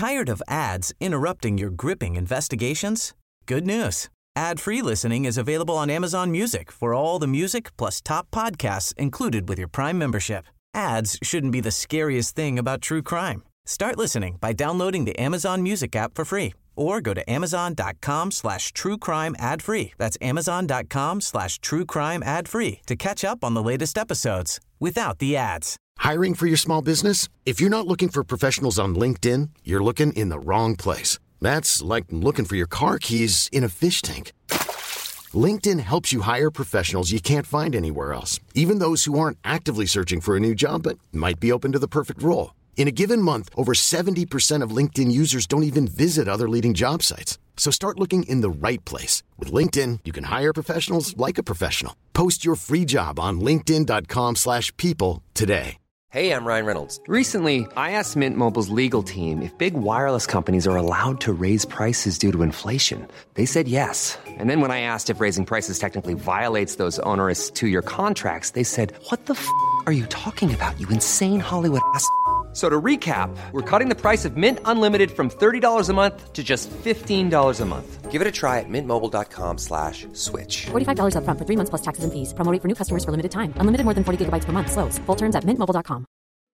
Tired of ads interrupting your gripping investigations? Good news. Ad-free listening is available on Amazon Music for all the music plus top podcasts included with your Prime membership. Ads shouldn't be the scariest thing about true crime. Start listening by downloading the Amazon Music app for free or go to amazon.com/truecrime ad-free. That's amazon.com/truecrime ad-free to catch up on the latest episodes without the ads. Hiring for your small business? If you're not looking for professionals on LinkedIn, you're looking in the wrong place. That's like looking for your car keys in a fish tank. LinkedIn helps you hire professionals you can't find anywhere else, even those who aren't actively searching for a new job but might be open to the perfect role. In a given month, over 70% of LinkedIn users don't even visit other leading job sites. So start looking in the right place. With LinkedIn, you can hire professionals like a professional. Post your free job on linkedin.com/people today. Hey, I'm Ryan Reynolds. Recently, I asked Mint Mobile's legal team if big wireless companies are allowed to raise prices due to inflation. They said yes. And then when I asked if raising prices technically violates those onerous two-year contracts, they said, "What the f*** are you talking about, you insane Hollywood ass?" So to recap, we're cutting the price of Mint Unlimited from $30 a month to just $15 a month. Give it a try at mintmobile.com/switch. $45 up front for 3 months plus taxes and fees. Promo rate for new customers for limited time. Unlimited more than 40 gigabytes per month. Slows full terms at mintmobile.com.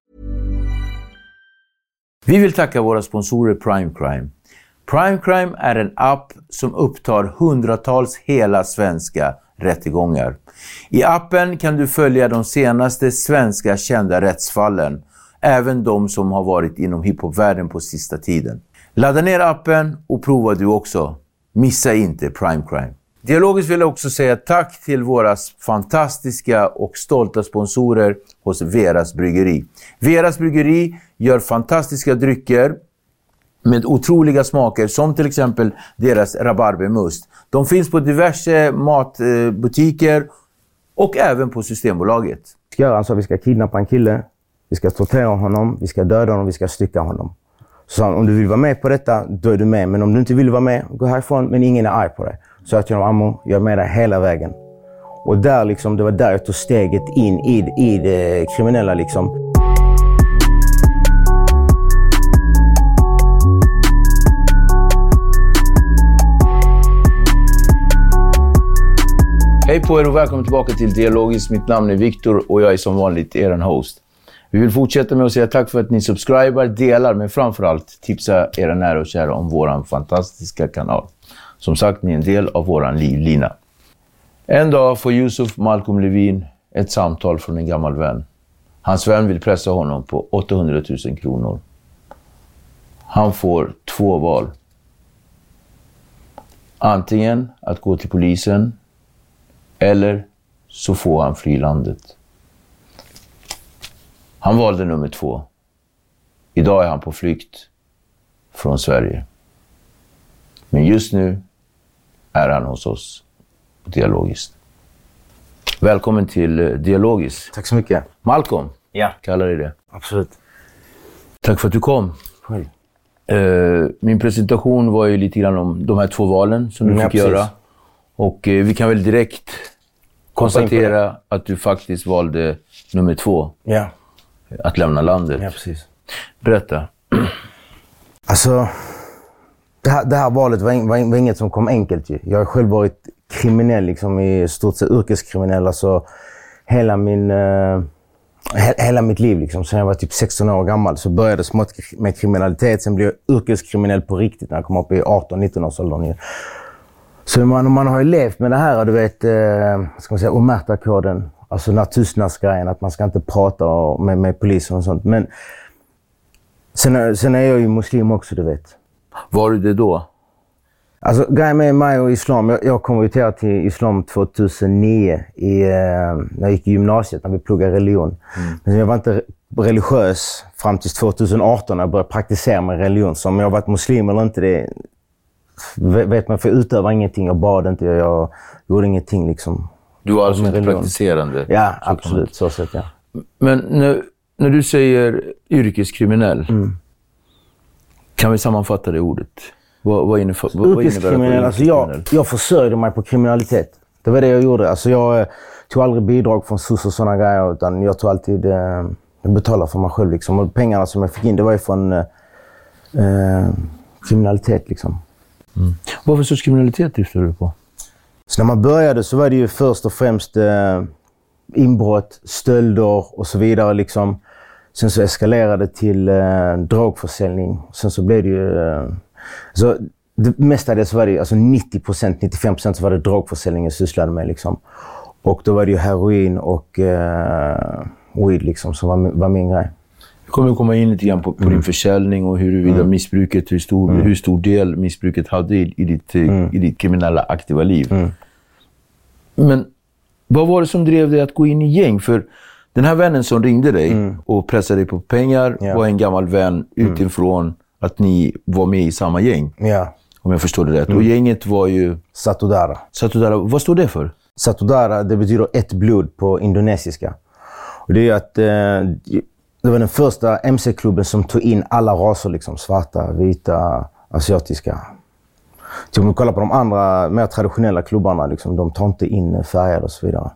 Vi vill tacka våra sponsorer Prime Crime. Prime Crime är en app som upptar hundratals hela svenska rättegångar. I appen kan du följa de senaste svenska kända rättsfallen, även de som har varit inom hiphopvärlden på sista tiden. Ladda ner appen och prova du också. Missa inte Prime Crime. Dialogiskt vill jag också säga tack till våra fantastiska och stolta sponsorer hos Veras Bryggeri. Veras Bryggeri gör fantastiska drycker med otroliga smaker, som till exempel deras rabarbermust. De finns på diverse matbutiker och även på Systembolaget. Vi ska göra alltså, vi ska kidnappa en kille, vi ska tortera honom, vi ska döda honom, vi ska stycka honom. Så om du vill vara med på detta, då är du med. Men om du inte vill vara med, gå härifrån, men ingen är arg på dig. Så att jag ammo, jag är med dig hela vägen. Och där liksom, det var där jag tog steget in i det kriminella liksom. Hej på er och välkommen tillbaka till Dialogiskt. Mitt namn är Viktor och jag är som vanligt er host. Vi vill fortsätta med att säga tack för att ni subscriber, delar, men framförallt tipsa era nära och kära om våran fantastiska kanal. Som sagt, ni är en del av våran livlina. En dag får Yusuf Malcolm Levin ett samtal från en gammal vän. Hans vän vill pressa honom på 800 000 kronor. Han får 2 val. Antingen att gå till polisen eller så får han fly landet. Han valde nummer 2. Idag är han på flykt från Sverige. Men just nu är han hos oss på Dialogiskt. Välkommen till Dialogiskt. Tack så mycket. Malcolm, ja. Kallar dig det. Absolut. Tack för att du kom. Själv. Min presentation var ju lite grann om de här 2 valen som du fick göra. Och vi kan väl direkt konstatera att du faktiskt valde nummer 2. Ja. Att lämna landet. Ja, precis. Berätta. Alltså, det här valet var inget som kom enkelt ju. Jag har själv varit kriminell, liksom i stort sett yrkeskriminell. Alltså, hela mitt liv, liksom. Sen jag var typ 16 år gammal så började det smått med kriminalitet. Sen blev jag yrkeskriminell på riktigt när jag kom upp i 18-19 års åldern. Så man har ju levt med det här, du vet, ska man säga, omerta-koden. Alltså den här tystnadsgrejen, att man ska inte prata med polisen och sånt. Men sen är jag ju muslim också, du vet. Var du det då? Alltså grejen med mig och islam, jag konverterade till islam 2009 när jag gick i gymnasiet, när vi pluggade religion. Men jag var inte religiös fram till 2018 när jag började praktisera med religion. Så om jag varit muslim eller inte, det vet man, för jag utövade ingenting, jag bad inte, jag gjorde ingenting liksom. Du var alltså inte praktiserande? Ja, absolut, så sett, ja. Men när du säger yrkeskriminell, kan vi sammanfatta det ordet? Vad innebär det? Alltså jag försörjde mig på kriminalitet. Det var det jag gjorde. Alltså jag tog aldrig bidrag från SUS och sådana grejer, utan jag tog alltid, jag betalade för mig själv liksom. Och pengarna som jag fick in, det var ju från kriminalitet liksom. Vad för sorts kriminalitet driftade du på? Så när man började så var det ju först och främst inbrott, stölder och så vidare liksom. Sen så eskalerade det till drogförsäljning. Sen så blev det ju... så det mesta av det så var det alltså 90%, 95% så var det drogförsäljning jag sysslade med liksom. Och då var det ju heroin och weed liksom som var min grej. Jag kommer att komma in lite grann på din försäljning och huruvida missbruket, hur stor del missbruket hade i ditt kriminella aktiva liv. Men vad var det som drev dig att gå in i gäng? För den här vännen som ringde dig och pressade dig på pengar var en gammal vän utifrån att ni var med i samma gäng. Ja. Om jag förstår det rätt. Och gänget var ju... Satudara. Satudara. Vad står det för? Satudara, det betyder ett blod på indonesiska. Och det är att det var den första MC-klubben som tog in alla raser liksom. Svarta, vita, asiatiska. Om du kollar på de andra mer traditionella klubbarna liksom, de tar inte in färger och så vidare.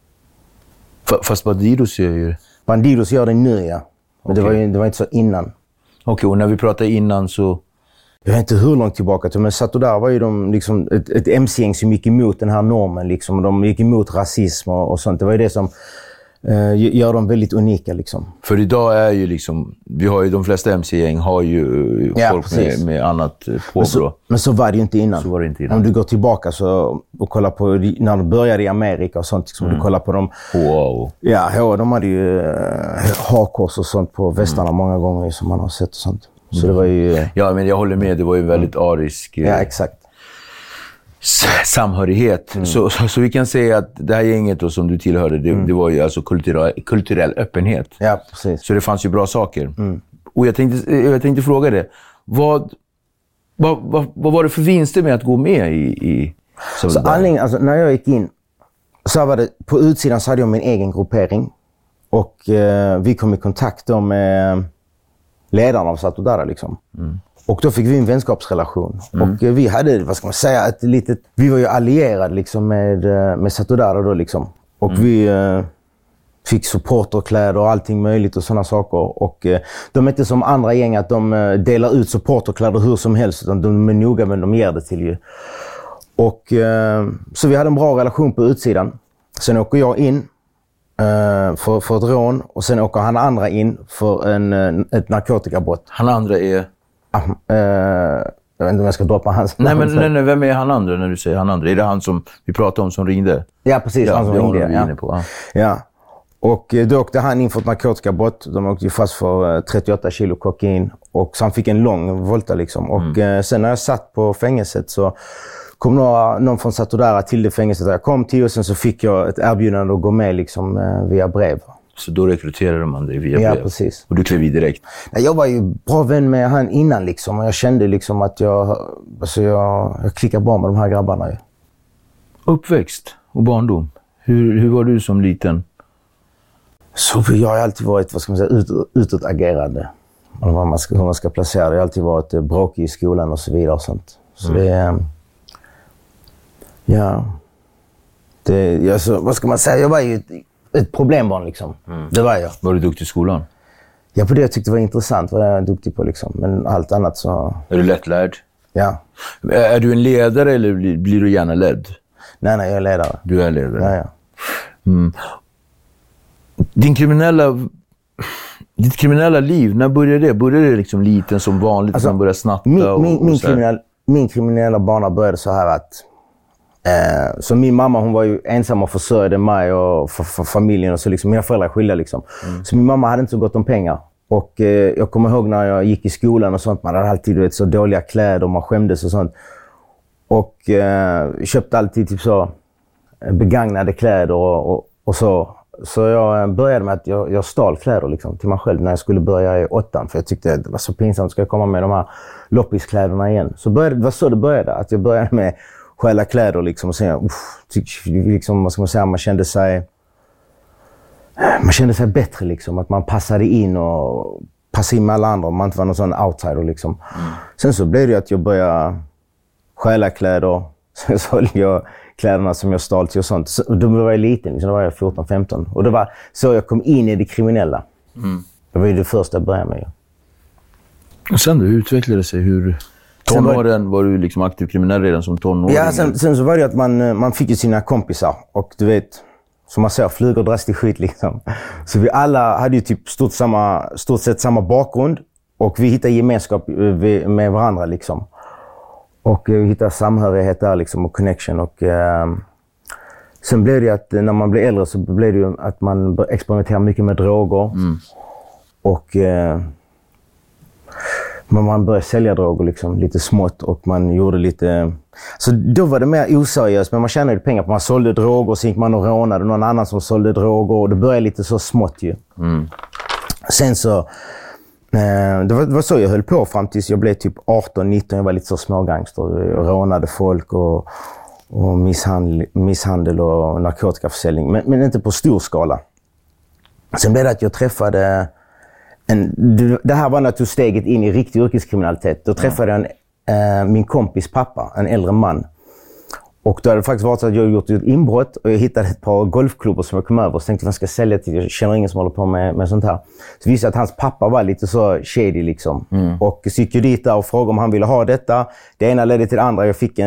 Fast Bandidos gör ju... Bandidos gör det nu, ja. Men det var inte så innan. Okej, och när vi pratar innan så... Jag vet inte hur långt tillbaka till, men Satudara var ju de, liksom, ett MC-gäng som gick emot den här normen. Liksom. De gick emot rasism och sånt. Det var ju det som gör dem väldigt unika. Liksom. För idag är ju liksom... Vi har ju, de flesta MC-gäng har ju folk med annat påbrå. Men så var det ju inte innan. Så var det inte innan. Om du går tillbaka och kollar på när de började i Amerika och sånt. Liksom, du kollar på dem... Wow. Ja, de hade ju hakors och sånt på västarna många gånger som man har sett och sånt. Så det var ju... Ja, men jag håller med. Det var ju väldigt arisk... Ja, exakt. Samhörighet. Så vi kan säga att det här gänget då, som du tillhörde, det var ju alltså kulturell öppenhet. Ja, precis. Så det fanns ju bra saker. Och jag tänkte fråga dig, vad var det för vinster med att gå med i så anledningen, alltså, när jag gick in så var det, på utsidan så hade jag min egen gruppering. Och vi kom i kontakt då med ledaren av Satudara liksom. Och då fick vi en vänskapsrelation. Och vi hade, vad ska man säga, vi var ju allierade liksom med Satudara då liksom. Och vi fick supporterkläder och allting möjligt och sådana saker. Och de är inte som andra gäng att de delar ut supporterkläder hur som helst, utan de är noga men de ger det till ju. Och så vi hade en bra relation på utsidan. Sen åker jag in för ett rån och sen åker han andra in för ett narkotikabrott. Han andra är... jag vet inte om jag ska droppa hans namn. Nej, vem är han andra när du säger han andra? Är det han som vi pratade om som ringde? Ja, precis. Han som ringde, ja. Och då åkte han in för ett narkotikabrott. De åkte ju fast för 38 kilo kokain. Och så han fick en lång volta liksom. Och sen när jag satt på fängelset så kom någon från Satudara till det fängelset där jag kom till. Och sen så fick jag ett erbjudande att gå med liksom via brev. Så då rekryterade man dig via brev? Ja, precis. Och du klev i direkt? Jag var ju bra vän med han innan liksom. Och jag kände liksom att jag klickar bra med de här grabbarna ju. Uppväxt och barndom. Hur var du som liten? Så jag har alltid varit, vad ska man säga, utåtagerande. Hur man ska placera det. Jag har alltid varit bråkig i skolan och så vidare och sånt. Så det... Ja... vad ska man säga? Jag var ju ett problembarn liksom. Det var jag. Var du duktig i skolan? Ja, på det jag tyckte var intressant var jag duktig på liksom. Men allt annat så... Är du lättlärd? Ja. Är du en ledare eller blir du gärna ledd? Nej, jag är ledare. Du är ledare? Ja. Ditt kriminella liv, när började det? Började det liksom liten som vanligt, alltså, man började snatta? Min kriminella bana började så här att... Så min mamma, hon var ju ensam och försörjde mig och för familjen och så liksom. Mina föräldrar är skilda liksom. Så min mamma hade inte så gott om pengar. Och jag kommer ihåg när jag gick i skolan och sånt. Man hade alltid så dåliga kläder och man skämdes och sånt. Och köpte alltid typ så begagnade kläder och så. Så jag började med att jag stal kläder liksom, till mig själv när jag skulle börja i 8. För jag tyckte det var så pinsamt, ska jag komma med de här loppiskläderna igen. Så det var så det började, att jag började med stjäla kläder liksom, och sen liksom, vad ska man säga, man kände sig bättre liksom, att man passade in med alla andra, man inte var någon sån outsider liksom. Sen så blev det att jag började stjäla kläder, sen sålde jag kläderna som jag stal till och sånt. Då var jag liten liksom, då var jag 14-15 och det var så jag kom in i det kriminella. Det var ju det första jag började med. Och sen då, hur utvecklade det sig? Hur... Tonåren, var du liksom aktiv kriminell redan som tonåring? Ja, sen så var det att man fick ju sina kompisar. Och du vet, som man säger, flugor dras till skit liksom. Så vi alla hade ju typ stort sett samma bakgrund. Och vi hittade gemenskap med varandra liksom. Och vi hittade samhörighet där liksom och connection. Och sen blev det att när man blev äldre så blev det ju att man experimenterade mycket med droger. Och man började sälja droger liksom, lite smått och man gjorde lite... Så då var det mer oseriöst, men man tjänade pengar på. Man sålde droger och så gick man och rånade någon annan som sålde droger och det började lite så smått ju. Sen så... Det var så jag höll på fram tills jag blev typ 18-19. Jag var lite så smågangster. Jag rånade folk och misshandel och narkotikaförsäljning. Men inte på stor skala. Sen blev det att jag träffade... Det här var naturligtvis steget in i riktig yrkeskriminalitet. Då träffade jag min kompis pappa, en äldre man. Och då hade det faktiskt varit så att jag gjort ett inbrott och jag hittade ett par golfklubbor som jag kom över och så tänkte jag ska sälja till. Jag känner ingen som håller på med sånt här. Så visste att hans pappa var lite så shady liksom. Och så gick jag dit där och frågade om han ville ha detta. Det ena ledde till det andra. Jag fick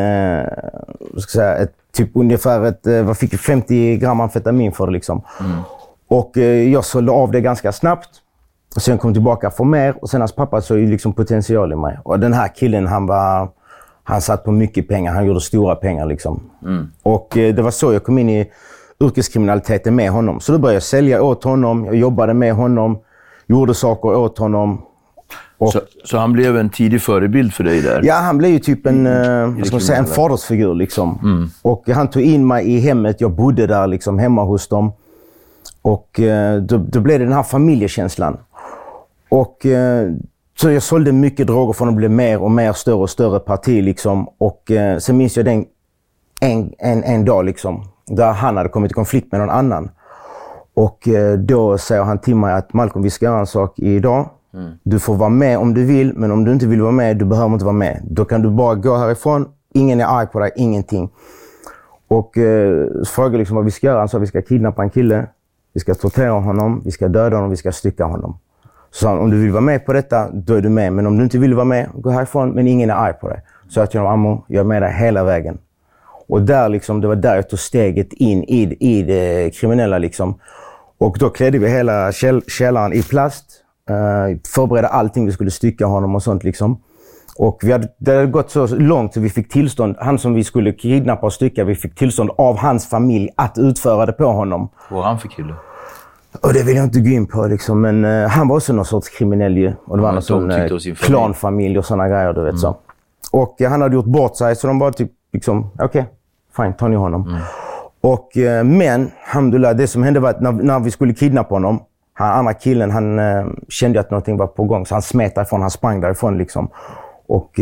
typ ungefär vad fick 50 gram amfetamin för det liksom. Och jag sålde av det ganska snabbt. Och sen kom tillbaka för mer och sen hans pappa såg ju liksom potential i mig. Och den här killen han satt på mycket pengar, han gjorde stora pengar liksom. Och det var så jag kom in i yrkeskriminaliteten med honom. Så då började jag sälja åt honom, jag jobbade med honom, gjorde saker åt honom. Och så han blev en tidig förebild för dig där? Ja, han blev ju typ en fadersfigur liksom. Och han tog in mig i hemmet, jag bodde där liksom hemma hos dem. Och då blev det den här familjekänslan. Och så jag sålde mycket droger för att de blev mer och mer större och större parti liksom. Och sen minns jag en dag liksom, där han hade kommit i konflikt med någon annan. Och då säger han till mig att Malcolm, vi ska göra en sak idag. Du får vara med om du vill, men om du inte vill vara med, du behöver inte vara med. Då kan du bara gå härifrån, ingen är arg på dig, ingenting. Och så frågade liksom vad vi ska göra. Han sa vi ska kidnappa en kille, vi ska tortera honom, vi ska döda honom, vi ska stycka honom. Så sa han, om du vill vara med på detta, då är du med. Men om du inte vill vara med, gå härifrån, men ingen är arg på dig. Så jag till honom, Ammo, jag är med dig hela vägen. Och där liksom, det var där jag tog steget in i det kriminella liksom. Och då klädde vi hela källaren i plast. Förberedde allting, vi skulle stycka honom och sånt liksom. Och det hade gått så långt så vi fick tillstånd, han som vi skulle kidnappa och stycka, vi fick tillstånd av hans familj att utföra det på honom. Vad han för kille? Och det vill jag inte gå in på liksom, men han var också någon sorts kriminell ju. Och det var någon sån klanfamilj och såna grejer, du vet så. Och han hade gjort bort sig, så de var typ liksom, okej, fine, ta ni honom. Och men, alhamdulillah, det som hände var att när vi skulle kidnappa honom, han andra killen, han kände att någonting var på gång, så han smet därifrån, han sprang därifrån liksom. Och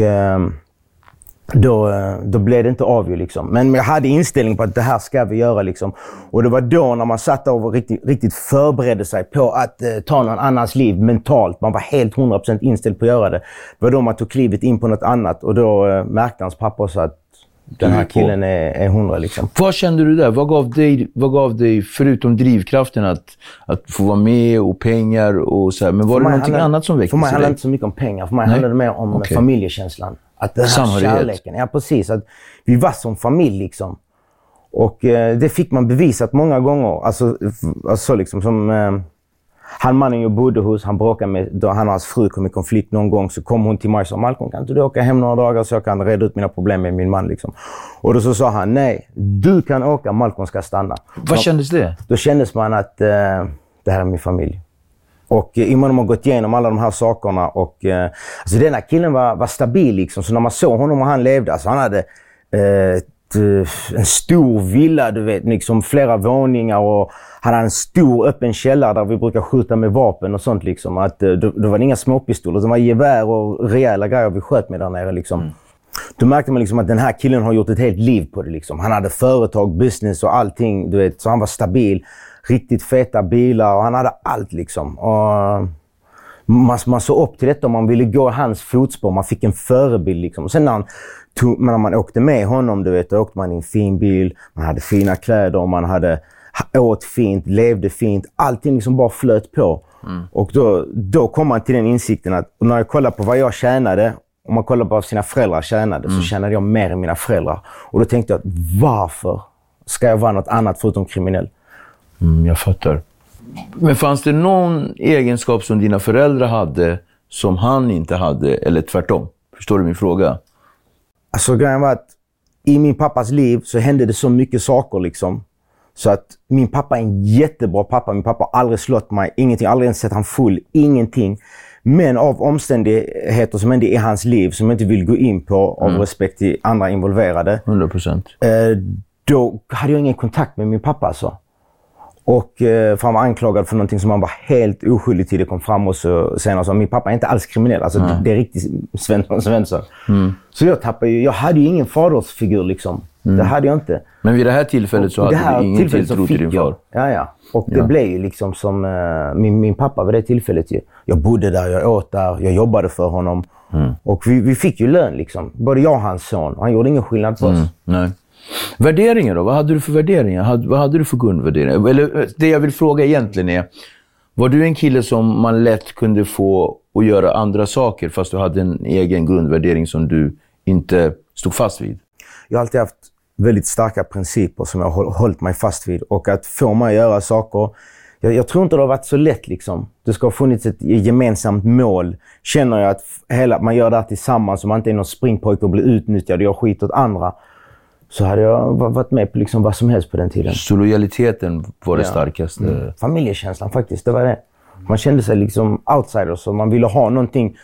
då blev det inte av ju liksom. Men jag hade inställning på att det här ska vi göra liksom. Och det var då när man satt och riktigt förberedde sig på att ta någon annans liv mentalt. Man var helt 100% inställd på att göra det. Det var då man tog klivet in på något annat. Och då märkte hans pappa så att den här killen är 100 liksom. Vad kände du där? Vad gav dig förutom drivkraften att få vara med och pengar och så här? Men var det någonting annat som väckte? För mig handlade det inte så mycket om pengar. För mig handlade det mer om familjekänslan. Att den här kärleken. Ja, precis. Att vi var som familj liksom. Och det fick man bevisat många gånger. Alltså liksom som... Han mannen jag bodde hos, han bråkade med, då han och hans fru kom i konflikt någon gång, så kom hon till mig och sa, Malcolm, kan inte du åka hem några dagar så jag kan reda ut mina problem med min man liksom. Och då så sa han, nej, du kan åka, Malcolm ska stanna. Vad kändes det? Då kändes man att det här är min familj. Och imorgon har man gått igenom alla de här sakerna och alltså den här killen var stabil liksom, så när man såg honom och han levde, alltså han hade en stor villa, du vet, liksom flera våningar, och han hade en stor öppen källare där vi brukar skjuta med vapen och sånt liksom. Att då var det inga småpistoler, det var gevär och rejäla grejer vi sköt med där nere liksom. Då märkte man liksom att den här killen har gjort ett helt liv på det liksom. Han hade företag, business och allting, du vet, så han var stabil, riktigt feta bilar och han hade allt liksom. Och man såg upp till detta och man ville gå hans fotspår, man fick en förebild liksom. Och sen när man åkte med honom, du vet, då åkte man i en fin bil, man hade fina kläder och man åt fint, levde fint, allting liksom bara flöt på. Och då kom man till den insikten att när jag kollar på vad jag tjänade, om man kollar på vad sina föräldrar tjänade, så tjänade jag mer än mina föräldrar. Och då tänkte jag, varför ska jag vara något annat förutom kriminell? Jag fattar. Men fanns det någon egenskap som dina föräldrar hade som han inte hade, eller tvärtom? Förstår du min fråga? Alltså grejen var att i min pappas liv så hände det så mycket saker liksom. Så att min pappa är en jättebra pappa. Min pappa har aldrig slått mig, ingenting, aldrig ens sett han full, ingenting. Men av omständigheter som hände i hans liv som jag inte vill gå in på av respekt till andra involverade. 100%. Då hade jag ingen kontakt med min pappa alltså. Och för han var anklagad för någonting som han var helt oskyldig till. Det kom fram och så senare så min pappa är inte alls kriminell. Alltså det är riktigt Svensson. Så jag hade ju ingen fadersfigur liksom. Det hade jag inte. Men vid det här tillfället så hade du ingen tilltro till din far? Ja. Och det blev ju liksom som min pappa vid det tillfället. Jag bodde där, jag åt där, jag jobbade för honom. Och vi fick ju lön liksom. Både jag och hans son. Han gjorde ingen skillnad på oss. Nej. Värderingar då? Vad hade du för värderingar? Vad hade du för grundvärderingar? Eller det jag vill fråga egentligen är, var du en kille som man lätt kunde få att göra andra saker fast du hade en egen grundvärdering som du inte stod fast vid? Jag har alltid haft väldigt starka principer som jag har hållit mig fast vid. Och att få mig att göra saker, jag tror inte det har varit så lätt liksom. Det ska ha funnits ett gemensamt mål. Känner jag att man gör det här tillsammans och man inte är någon springpojke och blir utnyttjad och jag skit åt andra. Så hade jag varit med på liksom vad som helst på den tiden. Så lojaliteten var det starkaste? Familjekänslan faktiskt, det var det. Man kände sig liksom outsider, så man ville ha någonting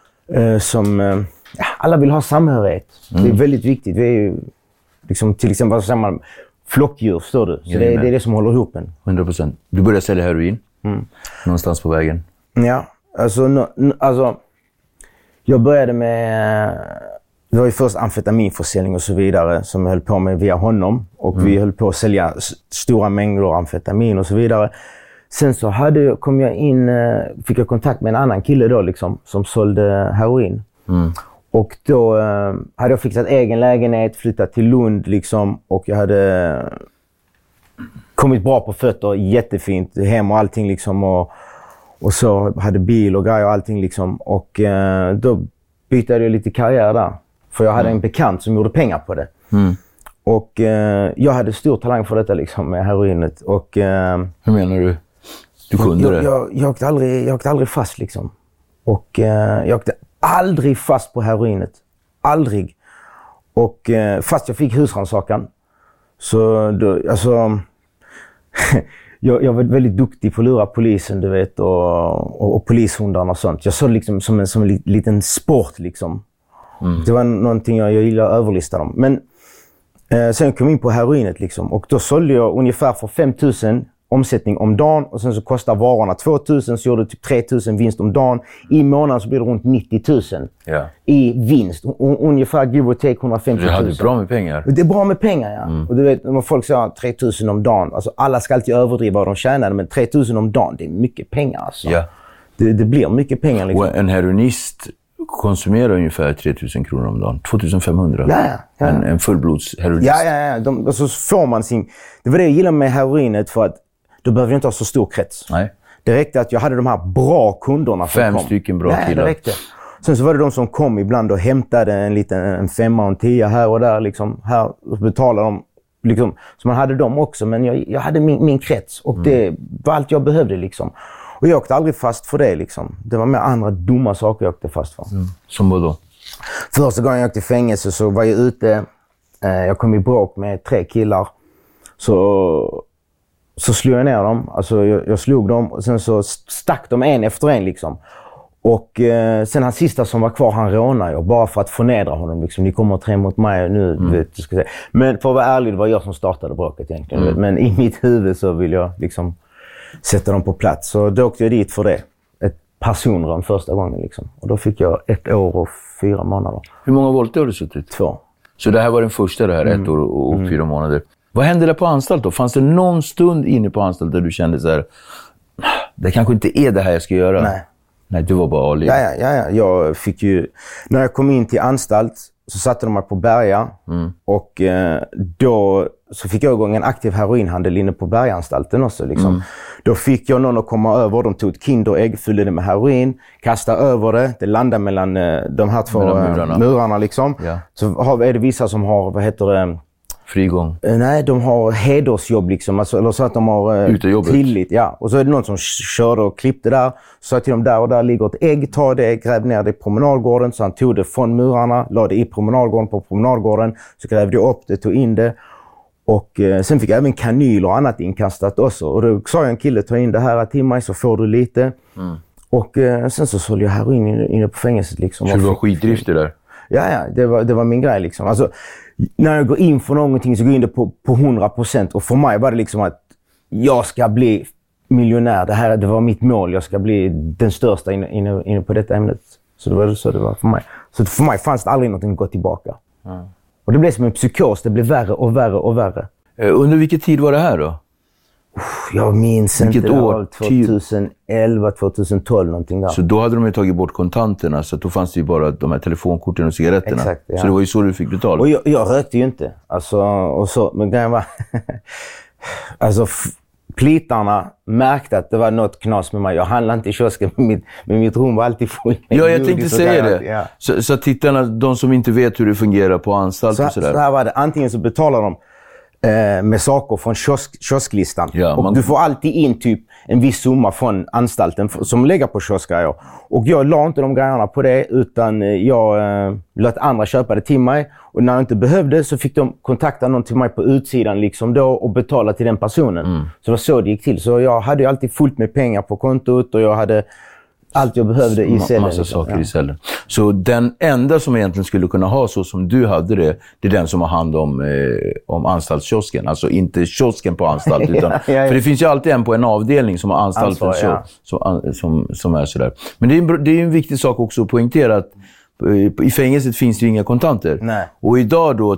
som... alla vill ha samhörighet. Det är väldigt viktigt. Vi är ju liksom, till exempel, vad säger man, flockdjur, förstår du? Så det är det som håller ihop en. 100%. Du började sälja heroin någonstans på vägen? Ja, alltså jag började med... Det var ju först amfetaminförsäljning och så vidare som jag höll på med via honom. Och vi höll på att sälja stora mängder amfetamin och så vidare. Sen så fick jag kontakt med en annan kille då liksom, som sålde heroin. Och då hade jag fixat egen lägenhet, flyttat till Lund liksom. Och jag hade kommit bra på fötter, jättefint, hem och allting liksom. Och så hade bil och grejer och allting liksom. Och då bytte jag lite karriär där. För jag hade en bekant som gjorde pengar på det. Och jag hade stor talang för detta liksom, med heroinet. Och, hur menar du? Du kunde det? Jag åkte aldrig fast liksom. Och jag åkte aldrig fast på heroinet. Aldrig. Och fast jag fick husrannsakan. Så då, alltså... jag var väldigt duktig på att lura polisen, du vet. Och polishundarna och sånt. Jag såg det liksom som en liten sport liksom. Det var någonting jag gillade att överlista dem. Men sen kom jag in på heroinet liksom. Och då sålde jag ungefär för 5 000 omsättning om dagen. Och sen så kostar varorna 2 000, så gjorde jag typ 3 000 vinst om dagen. I månaden så blir det runt 90 000 i vinst. Ungefär give or take 150 000. Du hade bra med pengar. Det är bra med pengar, ja. Och du vet, när folk säger 3 000 om dagen. Alltså alla ska alltid överdriva vad de tjänar. Men 3 000 om dagen, det är mycket pengar alltså. Det blir mycket pengar liksom. Och en heroinist konsumerar ungefär 3 000 kronor om dagen. 2500. Ja. En fullblodsheroinist. Ja. Så får man sin... Det var det jag gillade med heroinet, för att då behöver jag inte ha så stor krets. Nej. Det räckte att jag hade de här bra kunderna som 5 kom. stycken bra killar. Det räckte. Sen så var det de som kom ibland och hämtade en 5 och en 10 här och där. Liksom, här betalade de. Liksom, så man hade dem också, men jag hade min krets. Och det var allt jag behövde liksom. Och jag åkte aldrig fast för det liksom. Det var med andra dumma saker jag åkte fast för. Som vad då? Första gången jag åkte i fängelse så var jag ute. Jag kom i bråk med 3 killar. Så slog jag ner dem. Alltså jag slog dem och sen så stack de en efter en liksom. Och sen han sista som var kvar, han rånade jag bara för att förnedra honom liksom. Ni kommer 3 mot mig nu, vet jag ska säga. Men för att vara ärlig, det var jag som startade bråket egentligen. Men i mitt huvud så vill jag liksom sätta dem på plats. Så då åkte jag dit för det. Ett personrån första gången liksom. Och då fick jag 1 år och 4 månader. Hur många våldtäkter har du suttit? 2. Så det här var den första, det här 1 år och 4 månader. Vad hände där på anstalt då? Fanns det någon stund inne på anstalt där du kände så här, det kanske inte är det här jag ska göra? Nej, du var bara Ali. Ja. Jag fick ju... När jag kom in till anstalt så satte de mig på Berga och då så fick jag igång en aktiv heroinhandel inne på Bergaanstalten också. Liksom. Då fick jag någon att komma över, de tog ett kinderägg, fyllde det med heroin, kastade över det landade mellan de här två murarna liksom. Ja. Så är det vissa som har, vad heter det? Frigång? Nej, de har hedersjobb liksom, alltså, eller så att de har tillit. Ja. Och så är det någon som körde och klippte där, så att till dem där och där ligger ett ägg, ta det, gräv ner det i promenadgården, så han tog det från murarna, la det i promenadgården på promenadgården, så grävde jag upp det, tog in det. Och sen fick jag även kanyler och annat inkastat också. Och då sa jag en kille, ta in det här till mig så får du lite. Och sen så sålde jag heroin inne på fängelset liksom. Så det var skitdrift det där? Ja, det var min grej liksom. Alltså, när jag går in för någonting så går jag in det på 100%. Och för mig var det liksom att jag ska bli miljonär. Det var mitt mål. Jag ska bli den största inne på detta ämnet. Så det var så det var för mig. Så för mig fanns det aldrig något att gå tillbaka. Och det blev som en psykos. Det blev värre och värre och värre. Under vilken tid var det här då? Jag minns inte. Vilket år? 2011, 2012 någonting där. Så då hade de ju tagit bort kontanterna, så då fanns det ju bara de här telefonkorten och cigaretterna. Exakt, ja. Så det var ju så du fick betala. Och jag rökte ju inte. Alltså, och så, men grejen var... alltså, plitarna märkte att det var något knas med mig. Jag handlade inte i kiosken, men mitt rum var alltid fullt. Ja, jag tänkte säga det. Ja. Så tittarna, de som inte vet hur det fungerar på anstalt och sådär. Så här var det. Antingen så betalar de med saker från kiosklistan. Ja, och du får alltid in typ en viss summa från anstalten som lägger på kioskgrejer. Och jag la inte de grejerna på det, utan jag lät andra köpa det till mig. Och när jag inte behövde så fick de kontakta någon till mig på utsidan liksom då och betala till den personen. Så det var så det gick till. Så jag hade ju alltid fullt med pengar på kontot och jag hade allt jag behövde i cellen. Massa saker i cellen. Så den enda som egentligen skulle kunna ha så som du hade det är den som har hand om anstaltskiosken. Alltså inte kiosken på anstalt. Utan, för det finns ju alltid en på en avdelning som har anstalten som är sådär. Men det är en viktig sak också att poängtera att i fängelset finns det ju inga kontanter. Nej. Och idag då,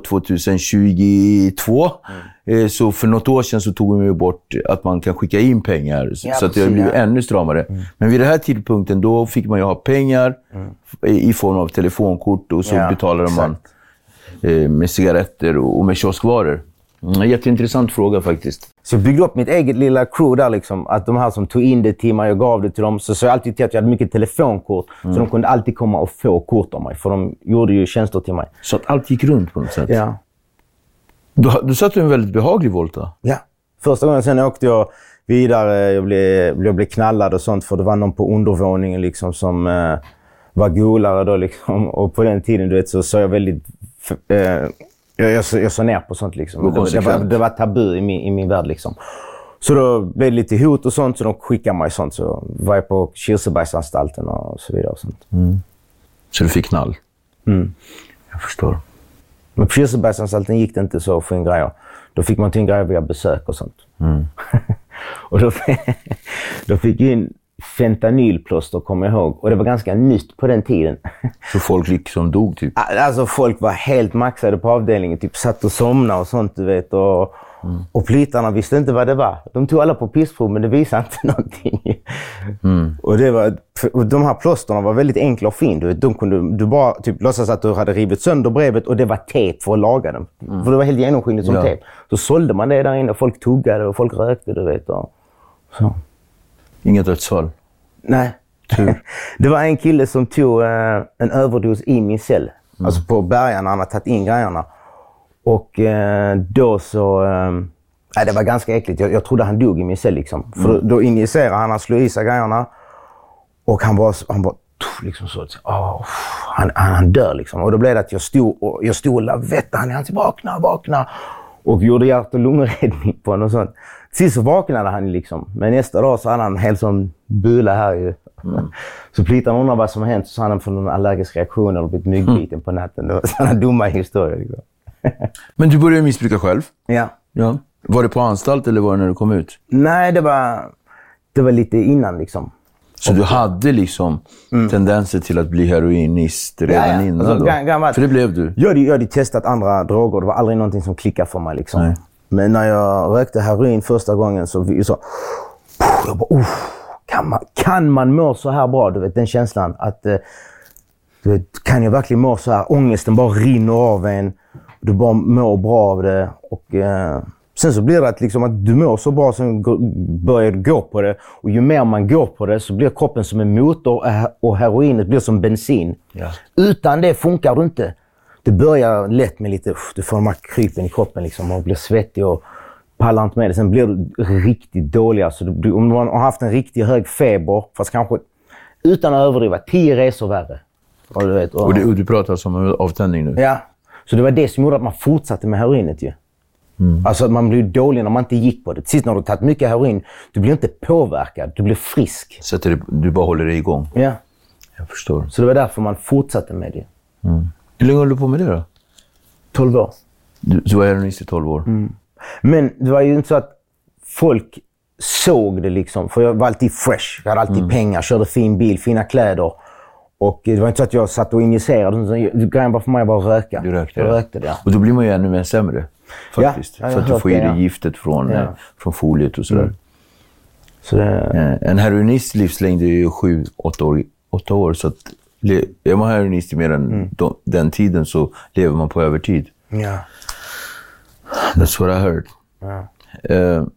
2022, så för något år sedan så tog de ju bort att man kan skicka in pengar. Så att det har blivit ännu stramare. Men vid den här tidpunkten då fick man ju ha pengar i form av telefonkort och så betalade man med cigaretter och med kioskvaror. Jätteintressant fråga faktiskt. Så jag byggde upp mitt eget lilla crew där liksom, att de här som tog in det till mig och gav det till dem, så jag alltid till att jag hade mycket telefonkort, så de kunde alltid komma och få kort av mig, för de gjorde ju tjänster till mig. Så att allt gick runt på något sätt? Ja. Du satt ju en väldigt behaglig volta. Ja. Första gången sen åkte jag vidare, jag blev knallad och sånt, för det var någon på undervåningen liksom som var golare då liksom, och på den tiden du vet så jag väldigt... Jag såg ner på sånt liksom. Det var tabu i min värld liksom. Så då blev det lite hot och sånt, så de skickade mig sånt. Så var jag på Kirsebergsanstalten och så vidare och sånt. Så du fick knall? Jag förstår. Men på Kirsebergsanstalten gick det inte så för en grej. Då fick man till en grej via besök och sånt. Och då fick jag in fentanylplåster, kommer jag ihåg. Och det var ganska nytt på den tiden. Så folk liksom dog typ? Alltså folk var helt maxade på avdelningen. Typ satt och somnade och sånt, du vet. Och plitarna visste inte vad det var. De tog alla på pissprov, men det visade inte någonting. Och de här plåsterna var väldigt enkla och fin. Du vet, du bara typ låtsas att du hade rivit sönder brevet och det var tejp för att laga dem. För det var helt genomskinligt som tejp. Så sålde man det där inne och folk tuggade och folk rökte, du vet. Så. Inget dödsfall? Nej. Det var en kille som tog en överdos i min cell. Alltså på Bergarna, han hade tagit in grejerna. Och då så... det var ganska äckligt. Jag trodde han dog i min cell liksom. För då injicerade han slog i sig grejerna. Och han bara liksom så. Han dör liksom. Och då blev det att jag stod och lavettade. Han vakna. Och gjorde hjärt- och lungräddning på honom och sånt. Sist så vaknade han liksom. Men nästa dag så hade han en hel sån bula här ju. Så plitan undrar vad som har hänt, så han får någon allergisk reaktion eller blivit myggbiten på natten. Det var sådana dumma historier. Liksom. Men du började missbruka själv? Ja. Var det på anstalt eller var det när du kom ut? Nej, det var lite innan liksom. Så du hade liksom tendenser till att bli heroinist redan innan alltså, då? För det blev du? Jag hade testat andra droger. Det var aldrig någonting som klickade för mig liksom. Nej. Men när jag rökte heroin första gången så jag bara, kan man må så här bra? Du vet, den känslan att Du kan ju verkligen må så här, ångesten bara rinner av en. Du bara mår bra av det. Och sen så blir det att du mår så bra som börjar gå på det. Och ju mer man går på det så blir kroppen som en motor och heroinet blir som bensin. Ja. Utan det funkar du inte. Det börjar lätt med lite, du får de här krypen i kroppen och blir svettig och pallar inte med det. Sen blir du riktigt dålig. Alltså, om du har haft en riktigt hög feber, fast kanske utan att överdriva, 10 resor värre. Och du pratar alltså om avtändning nu? Ja, så det var det som gjorde att man fortsatte med heroinet ju. Alltså att man blir dålig när man inte gick på det. Sist när du har tagit mycket heroin, du blir inte påverkad, du blir frisk. Så att du bara håller dig igång? Ja. Jag förstår. Så det var därför man fortsatte med det. Hur länge höll du på med det då? 12 år. Du var heroinist i 12 år? Men det var ju inte så att folk såg det för jag var alltid fresh. Jag hade alltid pengar, körde fin bil, fina kläder. Och det var inte så att jag satt och injicerade. Grejen bara för mig var att röka. Du rökte? Jag rökte det, ja. Och då blir man ju ännu mer sämre. Faktiskt. Ja, för att du får i dig giftet från foliet och sådär. Så det... En heroinists livslängd är ju 7-8 år. Så att är man heroinist i mer än den tiden så lever man på övertid. Ja. That's what I heard. Ja.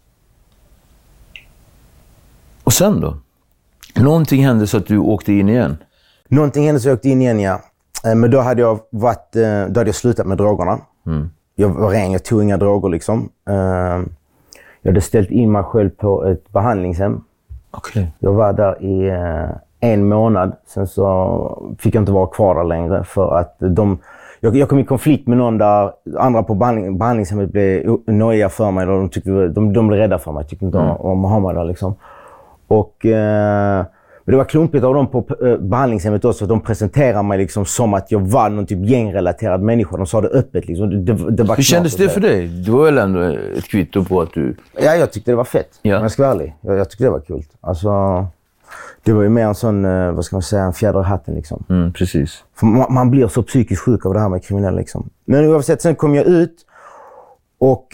Och sen då? Någonting hände så att du åkte in igen? Någonting hände så jag åkte in igen, ja. Men då hade jag slutat med drogerna. Jag var ren, jag tog inga droger Jag hade ställt in mig själv på ett behandlingshem. Okay. Jag var där i 1 månad. Sen så fick jag inte vara kvar där längre för att jag kom i konflikt med någon där andra på behandlingshemmet blev nöjda för mig. De blev rädda för mig, tyckte inte om att ha mig där Och men det var klumpigt av dem på behandlingshemmet också. De presenterade mig som att jag var någon typ gängrelaterad människa. De sa det öppet Det var hur kändes det för dig? Det var väl ändå ett kvitto på att du... Ja, jag tyckte det var fett. Ja. Men jag ska vara ärlig. Jag tyckte det var kul. Alltså, det var ju mer en sån, en fjäder i hatten Precis. För man blir så psykiskt sjuk av det här med kriminell Men oavsett, sen kom jag ut och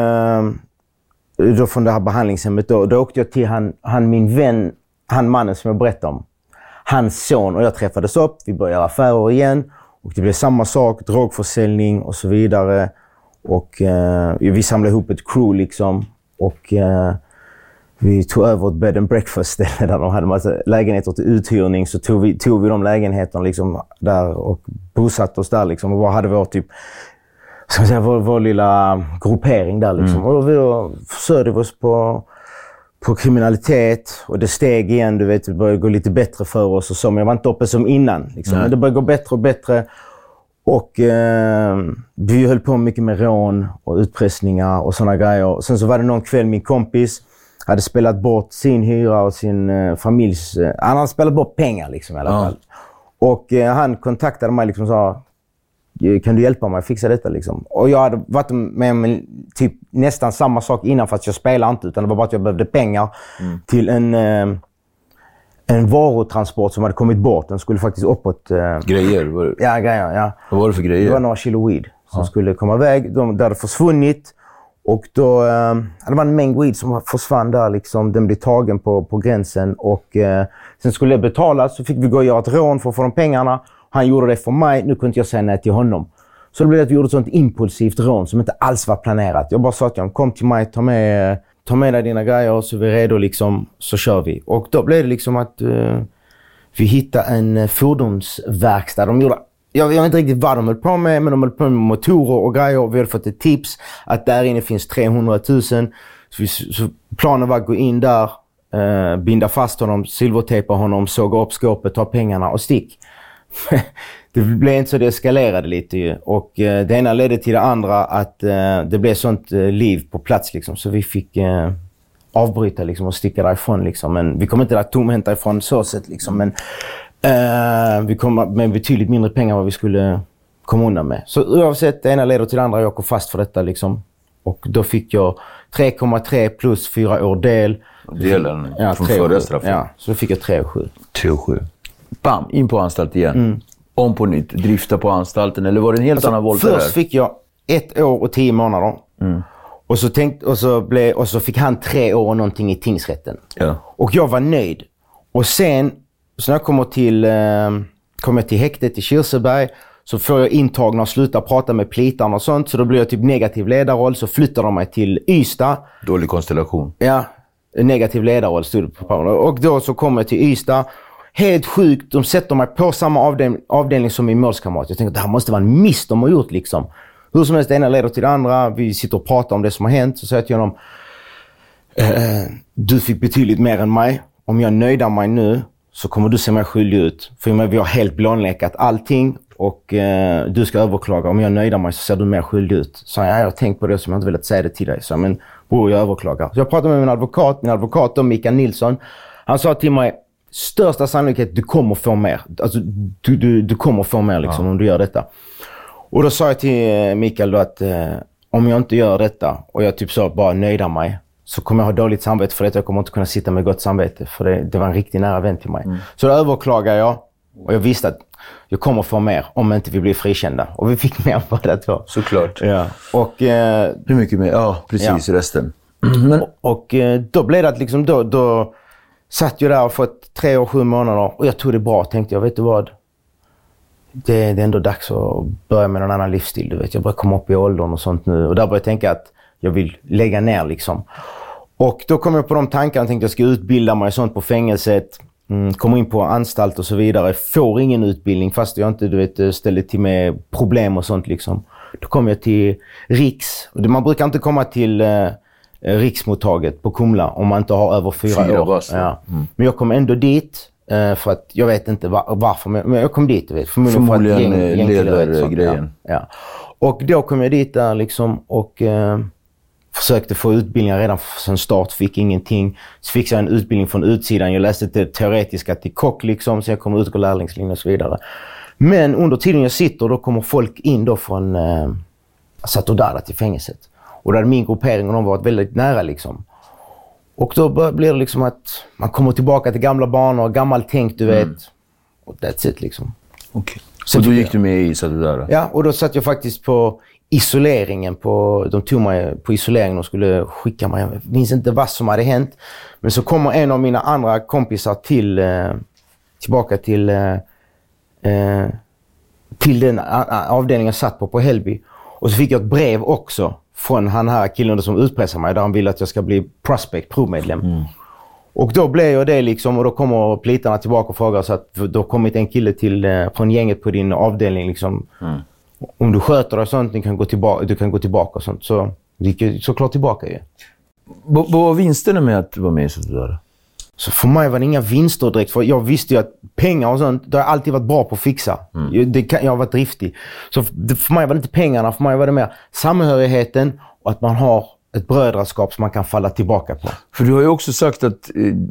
då från det här behandlingshemmet då åkte jag till han min vän, han mannen som jag berättade om. Hans son och jag träffades upp, vi började göra affärer igen och det blev samma sak, drogförsäljning och så vidare. Och vi samlade ihop ett crew och vi tog över ett bed and breakfast ställe där de hade massa lägenheter till uthyrning. Så tog vi de lägenheterna där och bosatte oss där och bara hade vår typ, ska man säga, vår lilla gruppering där Och vi försörjde oss på kriminalitet och det steg igen, det började gå lite bättre för oss och så, men jag var inte uppe som innan men det började gå bättre och bättre och vi höll på mycket med rån och utpressningar och såna grejer. Sen så var det någon kväll min kompis hade spelat bort sin hyra och sin familjs, han hade spelat bort pengar i alla fall. Och han kontaktade mig och sa, kan du hjälpa mig att fixa detta Och jag hade varit med typ nästan samma sak innan, fast jag spelade inte, utan det var bara att jag behövde pengar till en varutransport som hade kommit bort. Den skulle faktiskt uppåt... Grejer? Ja, grejer, ja. Vad var det för grejer? Det var några kilo weed som skulle komma iväg. De hade försvunnit och då... det var en mängd weed som försvann där Den blev tagen på gränsen och sen skulle det betalas, så fick vi gå och göra ett rån för att få de pengarna. Han gjorde det för mig, nu kunde jag säga nej till honom. Så det blev att vi gjorde ett sånt impulsivt rån som inte alls var planerat. Jag bara sa till honom, kom till mig, ta med dig dina grejer så vi är redo så kör vi. Och då blev det att vi hittade en fordonsverkstad. De gjorde, jag vet inte riktigt vad de höll på med, men de höll på med motorer och grejer. Vi hade fått ett tips att där inne finns 300 000. Så planen var att gå in där, binda fast honom, silvertejpa honom, såga upp skåpet, ta pengarna och stick. Det blev inte så, det eskalerade lite ju. Och det ena ledde till det andra att det blev sånt liv på plats så vi fick avbryta och sticka därifrån men vi kom inte där tomhänta ifrån så sätt men vi kom med betydligt mindre pengar än vad vi skulle komma undan med. Så oavsett, det ena leder till det andra, jag kom fast för detta och då fick jag 3,3 plus 4 år del. Delen från förra straffet? Ja, så då fick jag 3,7. 3,7. Bam, in på anstalt igen. Om på nytt, drifta på anstalten, eller var det en helt annan volta där? Först fick jag 1 år och 10 månader. Och så fick han 3 år och någonting i tingsrätten. Ja. Och jag var nöjd. Och sen, så när jag kommer kommer jag till häktet i Kirseberg. Så får jag intagna och sluta prata med plitarna och sånt. Så då blir jag typ negativ ledarroll. Så flyttar de mig till Ystad. Dålig konstellation. Ja, negativ ledarroll stod det på papperna. Och då så kommer jag till Ystad. Helt sjukt, de sätter mig på samma avdelning som min målskamrat. Jag tänkte att det här måste vara en miss de har gjort liksom. Hur som helst, det ena leder till det andra. Vi sitter och pratar om det som har hänt. Så säger jag till honom, du fick betydligt mer än mig. Om jag nöjdar mig nu så kommer du se mig skyldig ut. För vi har helt blånläckat allting och du ska överklaga. Om jag nöjdar mig så ser du mer skyldig ut. Så jag har tänkt på det som jag inte velat säga det till dig. Så men bror, jag överklagar. Så jag pratade med min advokat då, Mikael Nilsson. Han sa till mig, största sannolikhet du kommer få mer. Alltså du kommer få mer liksom om du gör detta. Och då sa jag till Mikael då att om jag inte gör detta och jag typ så bara nöjdar mig så kommer jag ha dåligt samvete för det. Jag kommer inte kunna sitta med gott samvete för det var en riktigt nära vän till mig. Så då överklagade jag och jag visste att jag kommer få mer om inte vi blir frikända. Och vi fick mer på det två. Såklart. Ja. Och, hur mycket mer? Ja, precis, resten. Men... Och då blev det att liksom då satt jag där och fått 3 år 7 månader och jag tog det bra. Tänkte jag, vet du vad? Det är ändå dags att börja med någon annan livsstil. Du vet. Jag börjar komma upp i åldern och sånt nu. Och där började jag tänka att jag vill lägga ner liksom. Och då kom jag på de tankarna. Jag tänkte jag ska utbilda mig sånt på fängelset. Kommer in på anstalt och så vidare. Får ingen utbildning fast jag inte ställde till med problem och sånt liksom. Då kom jag till Riks. Man brukar inte komma till riksmottaget på Kumla om man inte har över 4 år. Ja. Men jag kom ändå dit för att jag vet inte varför, men jag kom dit. Vet. Förmodligen leder grejen. Ja. Och då kom jag dit där liksom och försökte få utbildningar redan från start, fick ingenting. Så fick jag en utbildning från utsidan. Jag läste det teoretiska till kock liksom, så jag kom ut på lärlingslinjen och så vidare. Men under tiden jag sitter då kommer folk in då från Satudarah till fängelset. Och där min gruppering och de varit väldigt nära liksom. Och då blir det liksom att man kommer tillbaka till gamla banor, gammalt tänk du vet. Och that's it liksom. Okej. Så då gick du med i Satudarah? Ja, och då satt jag faktiskt på isoleringen. De tog mig på isoleringen och skulle skicka mig. Jag minns inte vad som hade hänt. Men så kommer en av mina andra kompisar tillbaka till den avdelningen jag satt på Hällby. Och så fick jag ett brev också från han här killen som utpressar mig där han vill att jag ska bli prospect provmedlem. Och då blev jag det liksom och då kommer plitarna tillbaka och frågar så att då kommit en kille från gänget på din avdelning liksom. Om du sköter och sånt du kan gå tillbaka och sånt. Så det gick såklart tillbaka ju. Vad var vinsterna med att vara med i Satudarah? Så för mig var det inga vinster direkt. För jag visste ju att pengar och sånt, det har jag alltid varit bra på att fixa. Jag har varit driftig. Så för mig var det inte pengarna, för mig var det mer samhörigheten och att man har ett brödraskap som man kan falla tillbaka på. För du har ju också sagt att,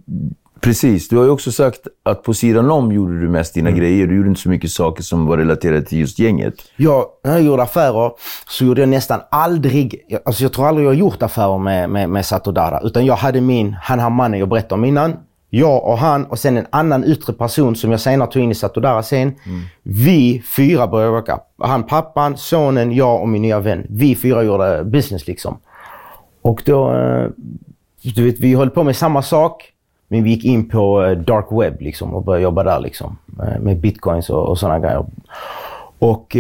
du har ju också sagt att på sidan om gjorde du mest dina grejer. Du gjorde inte så mycket saker som var relaterade till just gänget. När jag gjorde affärer så gjorde jag nästan aldrig, jag tror aldrig jag har gjort affärer med Satudarah. Utan jag hade han här mannen jag berättade om innan. Jag och han och sen en annan yttre person som jag senare tog in i Satudarah sen. Vi 4 började åka. Han, pappan, sonen, jag och min nya vän. Vi 4 gjorde business liksom. Och då, du vet, vi höll på med samma sak. Men vi gick in på dark web liksom och började jobba där liksom. Med bitcoins och sådana grejer. Och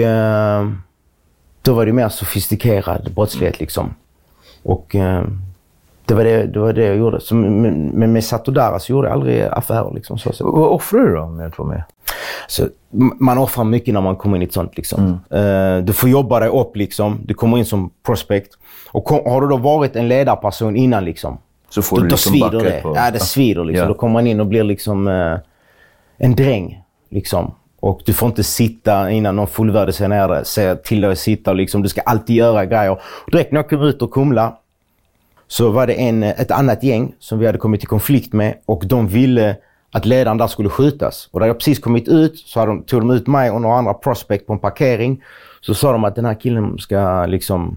då var det mer sofistikerad brottslighet liksom. Och det var det jag gjorde. Så, men med Satudarah så gjorde jag aldrig affärer liksom. Så. Vad offrar du då med att vara med? Så, man offrar mycket när man kommer in i ett sånt liksom. Du får jobba dig upp liksom. Du kommer in som prospect. Och har du då varit en ledarperson innan liksom. Så får du liksom svider det. Ja, det svider liksom. Ja. Då kommer man in och blir liksom en dräng liksom. Och du får inte sitta innan någon fullvärdig säger till dig att sitta och liksom. Du ska alltid göra grejer. Och direkt när jag kom ut och Kumla så var det ett annat gäng som vi hade kommit i konflikt med. Och de ville att ledaren där skulle skjutas. Och där jag precis kommit ut så tog de ut mig och några andra prospect på en parkering. Så sa de att den här killen ska liksom...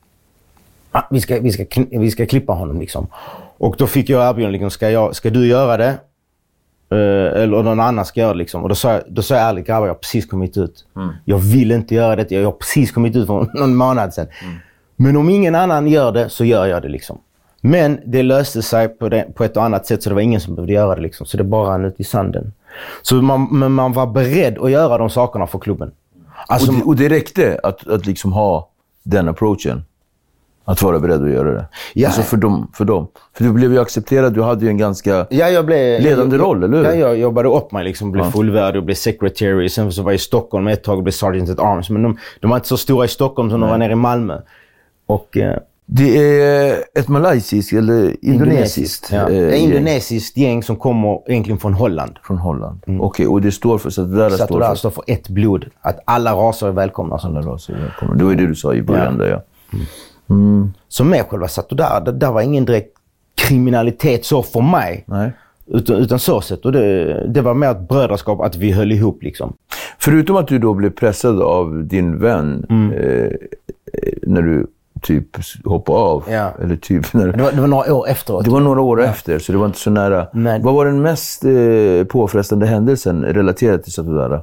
Vi ska klippa honom liksom. Och då fick jag erbjudande liksom, ska du göra det? Eller någon annan ska göra det liksom. Och då sa jag ärligt, grabbar, jag har precis kommit ut. Jag vill inte göra det. Jag har precis kommit ut för någon månad sedan. Men om ingen annan gör det så gör jag det liksom. Men det löste sig på ett och annat sätt så det var ingen som behövde göra det liksom. Så det bara ut i sanden. Så man var beredd att göra de sakerna för klubben. Alltså, och det räckte att liksom ha den approachen. Att vara beredd att göra det. Ja. Alltså för dem. För du blev ju accepterad, du hade ju en ganska ledande roll, eller hur? Ja, jag jobbade upp mig liksom, blev fullvärdig och blev secretary. Sen så var jag i Stockholm ett tag och blev sergeant at arms. Men de var inte så stora i Stockholm som de var nere i Malmö. Och... det är ett malaysiskt eller indonesiskt? Ja. Det är indonesiskt gäng som kommer egentligen från Holland. Okej, och det står för... Satudara står för ett blod. Att alla raser är välkomna. Alla raser är välkomna. Det var det du sa i början där, ja. Så med själva Satudara, där var ingen direkt kriminalitet så för mig. Nej. Utan så sätt. Och det var mer ett brödraskap att vi höll ihop liksom. Förutom att du då blev pressad av din vän när du typ hoppade av. Ja. Eller typ när... det var några år efteråt. Det var några år efter, så det var inte så nära. Nej. Vad var den mest påfrestande händelsen relaterat till Satudara?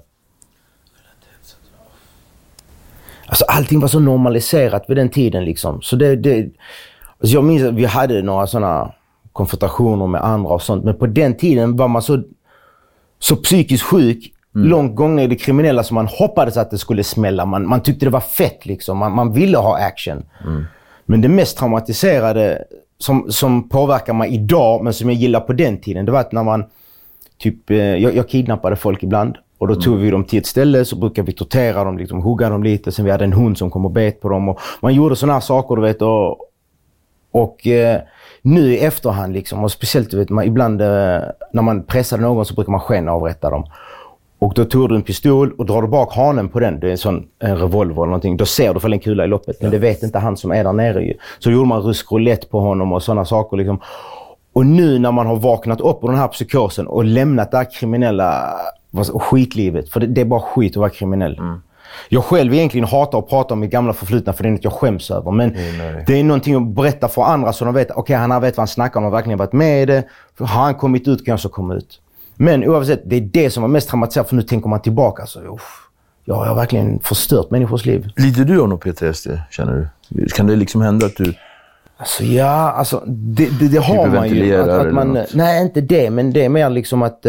Alltså allting var så normaliserat vid den tiden liksom. Så alltså jag minns att vi hade några sådana konfrontationer med andra och sånt. Men på den tiden var man så psykiskt sjuk. Långt gånger i det kriminella som man hoppades att det skulle smälla. Man tyckte det var fett liksom. Man ville ha action. Men det mest traumatiserade som påverkar mig idag, men som jag gillar på den tiden, det var att när man typ, jag kidnappade folk ibland. Och då tog vi dem till ett ställe, så brukade vi tortera dem, liksom, hugga dem lite. Sen vi hade en hund som kom och bet på dem. Och man gjorde såna här saker, du vet. Och nu i efterhand, liksom, och speciellt du vet, ibland när man pressade någon så brukar man skenavrätta dem. Och då tog du en pistol och drar du bak hanen på den. Det är en revolver eller någonting. Då ser du för en kula i loppet. Men det vet inte han som är där nere ju. Så gjorde man rysk roulette på honom och sådana saker liksom. Och nu när man har vaknat upp ur den här psykosen och lämnat det här kriminella skitlivet. För det är bara skit att vara kriminell. Jag själv egentligen hatar att prata om mitt gamla förflutna för det är något jag skäms över. Men det är någonting att berätta för andra så de vet, okej, han vet vad han snackar om och verkligen varit med i det. Har han kommit ut kan jag så komma ut. Men oavsett, det är det som var mest traumatiserat, för nu tänker man tillbaka. Så, jag har verkligen förstört människors liv. Lider du av någon PTSD, känner du? Kan det liksom hända att du... Alltså, det har man ju. Att man, nej, inte det, men det är mer liksom att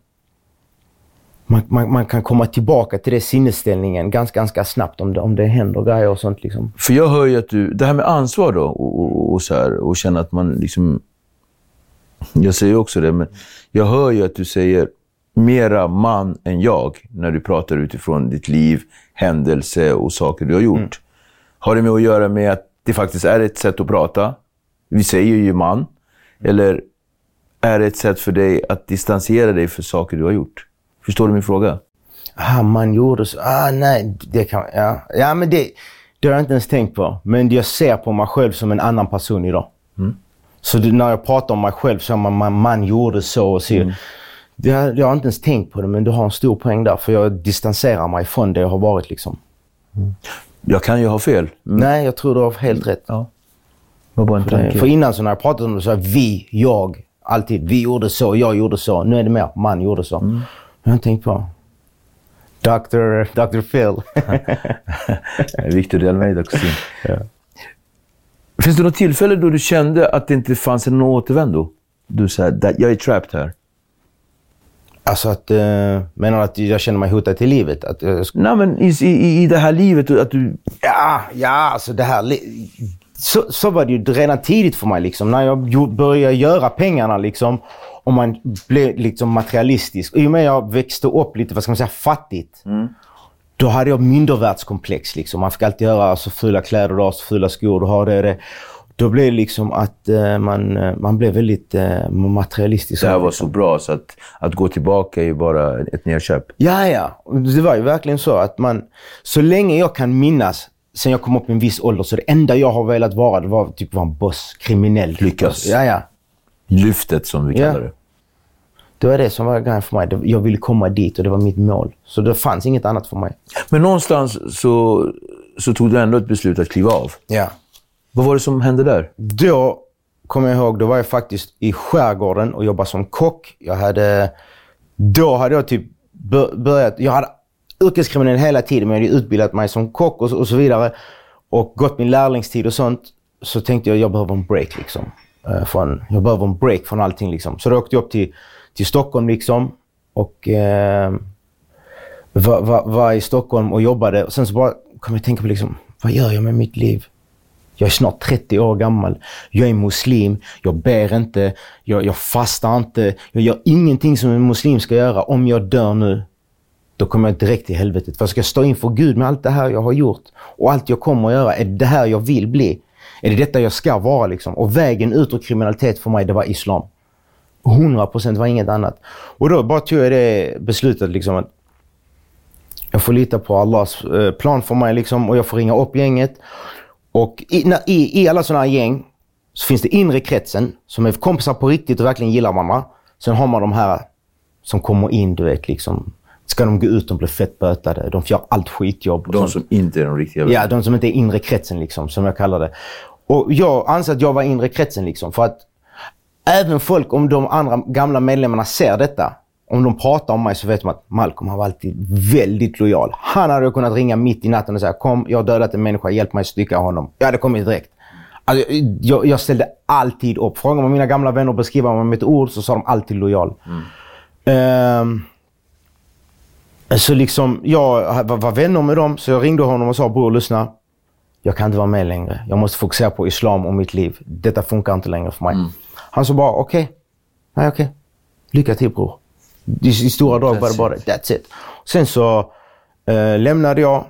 man kan komma tillbaka till det sinnesställningen ganska snabbt om det händer grejer och sånt liksom. För jag hör ju att det här med ansvar då och så här, och känna att man liksom... Jag säger också det, men jag hör ju att du säger mera man än jag när du pratar utifrån ditt liv, händelse och saker du har gjort. Har det med att göra med att det faktiskt är ett sätt att prata? Vi säger ju man. Eller är det ett sätt för dig att distansera dig för saker du har gjort? Förstår du min fråga? Man gjorde så. Nej, det kan... Ja, men det har jag inte ens tänkt på. Men jag ser på mig själv som en annan person idag. Så när jag pratar om mig själv så man gjorde så och så. Jag har inte ens tänkt på det, men du har en stor poäng där. För jag distanserar mig från det jag har varit liksom. Jag kan ju ha fel. Nej, jag tror du har helt rätt. Ja. För innan så när jag pratade om det så är jag alltid, vi gjorde så, jag gjorde så. Nu är det mer, man gjorde så. Jag har tänkt på Dr. Phil. Victor de Almeida, kusin. Ja. Finns det något tillfälle då du kände att det inte fanns en återvändo? Du sa att jag är trapped här. Alltså att, menar att jag känner mig hotad till livet? Nej, men i det här livet att du... Ja, alltså det här... Så var det ju redan tidigt för mig liksom. När jag började göra pengarna liksom. Och man blev liksom materialistisk. Och i och med jag växte upp lite, vad ska man säga, fattigt. Då hade jag mindervärldskomplex liksom. Man fick alltid göra så fula kläder och så fula skor. Du har det. Då blev det liksom att man blev väldigt materialistisk. Det här var så bra så att gå tillbaka är ju bara ett nedköp. Ja. Det var ju verkligen så att så länge jag kan minnas sen jag kom upp i en viss ålder, så det enda jag har velat vara, det var typ en boss, kriminell. Lyckas. Ja. Lyftet som vi kallar det. Det var det som var grejen för mig. Jag ville komma dit och det var mitt mål. Så det fanns inget annat för mig. Men någonstans så tog du ändå ett beslut att kliva av. Ja. Vad var det som hände där? Då kommer jag ihåg, då var jag faktiskt i skärgården och jobbade som kock. Då hade jag typ börjat, jag hade yrkeskriminell hela tiden, men jag hade utbildat mig som kock och så vidare. Och gått min lärlingstid och sånt. Så tänkte jag behöver en break liksom. Jag behöver en break från allting liksom. Så då åkte jag upp till Stockholm liksom. och var i Stockholm och jobbade. Och sen så bara kom jag tänka på liksom, vad gör jag med mitt liv? Jag är snart 30 år gammal. Jag är muslim. Jag ber inte. Jag fastar inte. Jag gör ingenting som en muslim ska göra. Om jag dör nu, då kommer jag direkt till helvetet. För jag ska stå inför Gud med allt det här jag har gjort. Och allt jag kommer att göra. Är det här jag vill bli? Är det detta jag ska vara liksom? Och vägen ut ur kriminalitet för mig, det var islam. 100% var inget annat. Och då bara tog jag det beslutet liksom att jag får lita på Allahs plan för mig liksom. Och jag får ringa upp gänget. Och i alla sådana här gäng så finns det inre kretsen som är kompisar på riktigt och verkligen gillar varandra. Sen har man de här som kommer in, du vet liksom. Ska de gå ut, de blir fett bötade. De gör allt skitjobb. De som inte är de riktiga. Ja, de som inte är inre kretsen liksom, som jag kallar det. Och jag anser att jag var inre kretsen liksom. För att även folk, om de andra gamla medlemmarna ser detta, om de pratar om mig så vet de att Malcolm har alltid väldigt lojal. Han hade kunnat ringa mitt i natten och säga, kom, jag har dödat en människa, hjälp mig stycka honom. Jag hade kommit direkt. Alltså, jag ställde alltid upp. Frågar man mina gamla vänner och beskriver mig med ett ord så sa de alltid lojal. Så liksom, jag var vänner med dem, så jag ringde honom och sa, bror, lyssna. Jag kan inte vara med längre. Jag måste fokusera på islam och mitt liv. Detta funkar inte längre för mig. Han sa bara, okej. Lycka till, bror. I stora drag var det bara, that's it. Sen så lämnade jag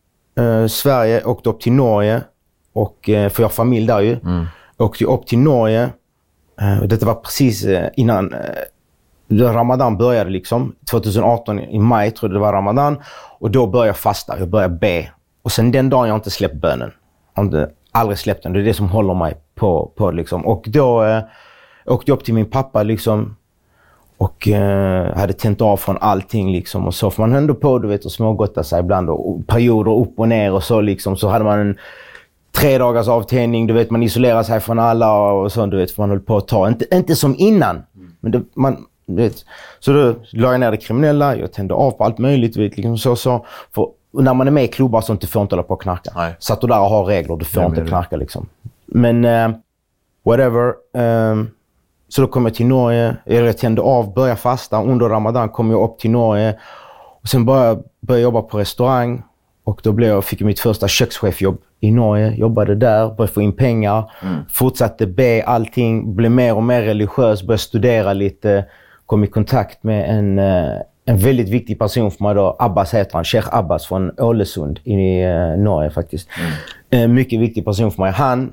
Sverige, åkte upp till Norge. Och, för jag har familj där ju. Åkte upp till Norge. Detta var precis innan Ramadan började liksom. 2018 i maj tror jag det var Ramadan. Och då började jag fasta, jag började be. Och sen den dagen jag inte släppt bönen. Jag har aldrig släppt den, det är det som håller mig på liksom. Och då åkte jag upp till min pappa liksom. Och hade tänt av från allting liksom. Och så får man ändå på, du vet, och smågotta sig ibland. Och perioder upp och ner och så liksom. Så hade man en 3 dagars avtändning, du vet, man isolerar sig från alla och så, du vet, för man höll på att ta. Inte som innan. Men det, man, du vet. Så då la jag ner det kriminella, jag tände av på allt möjligt, vet, liksom så. För när man är med i klubbar så får inte hålla på att knarka. Nej. Så att du där har regler, du får inte knarka liksom. Men whatever. Så då kom jag till Norge, jag tände av, började fasta. Under Ramadan kom jag upp till Norge. Och sen började jag jobba på restaurang. Och då fick jag mitt första kökschefjobb i Norge. Jobbade där, började få in pengar. Fortsatte be allting, blev mer och mer religiös. Började studera lite. Kom i kontakt med en väldigt viktig person för mig då. Abbas heter han, Sheikh Abbas från Ålesund i Norge faktiskt. En mycket viktig person för mig. Han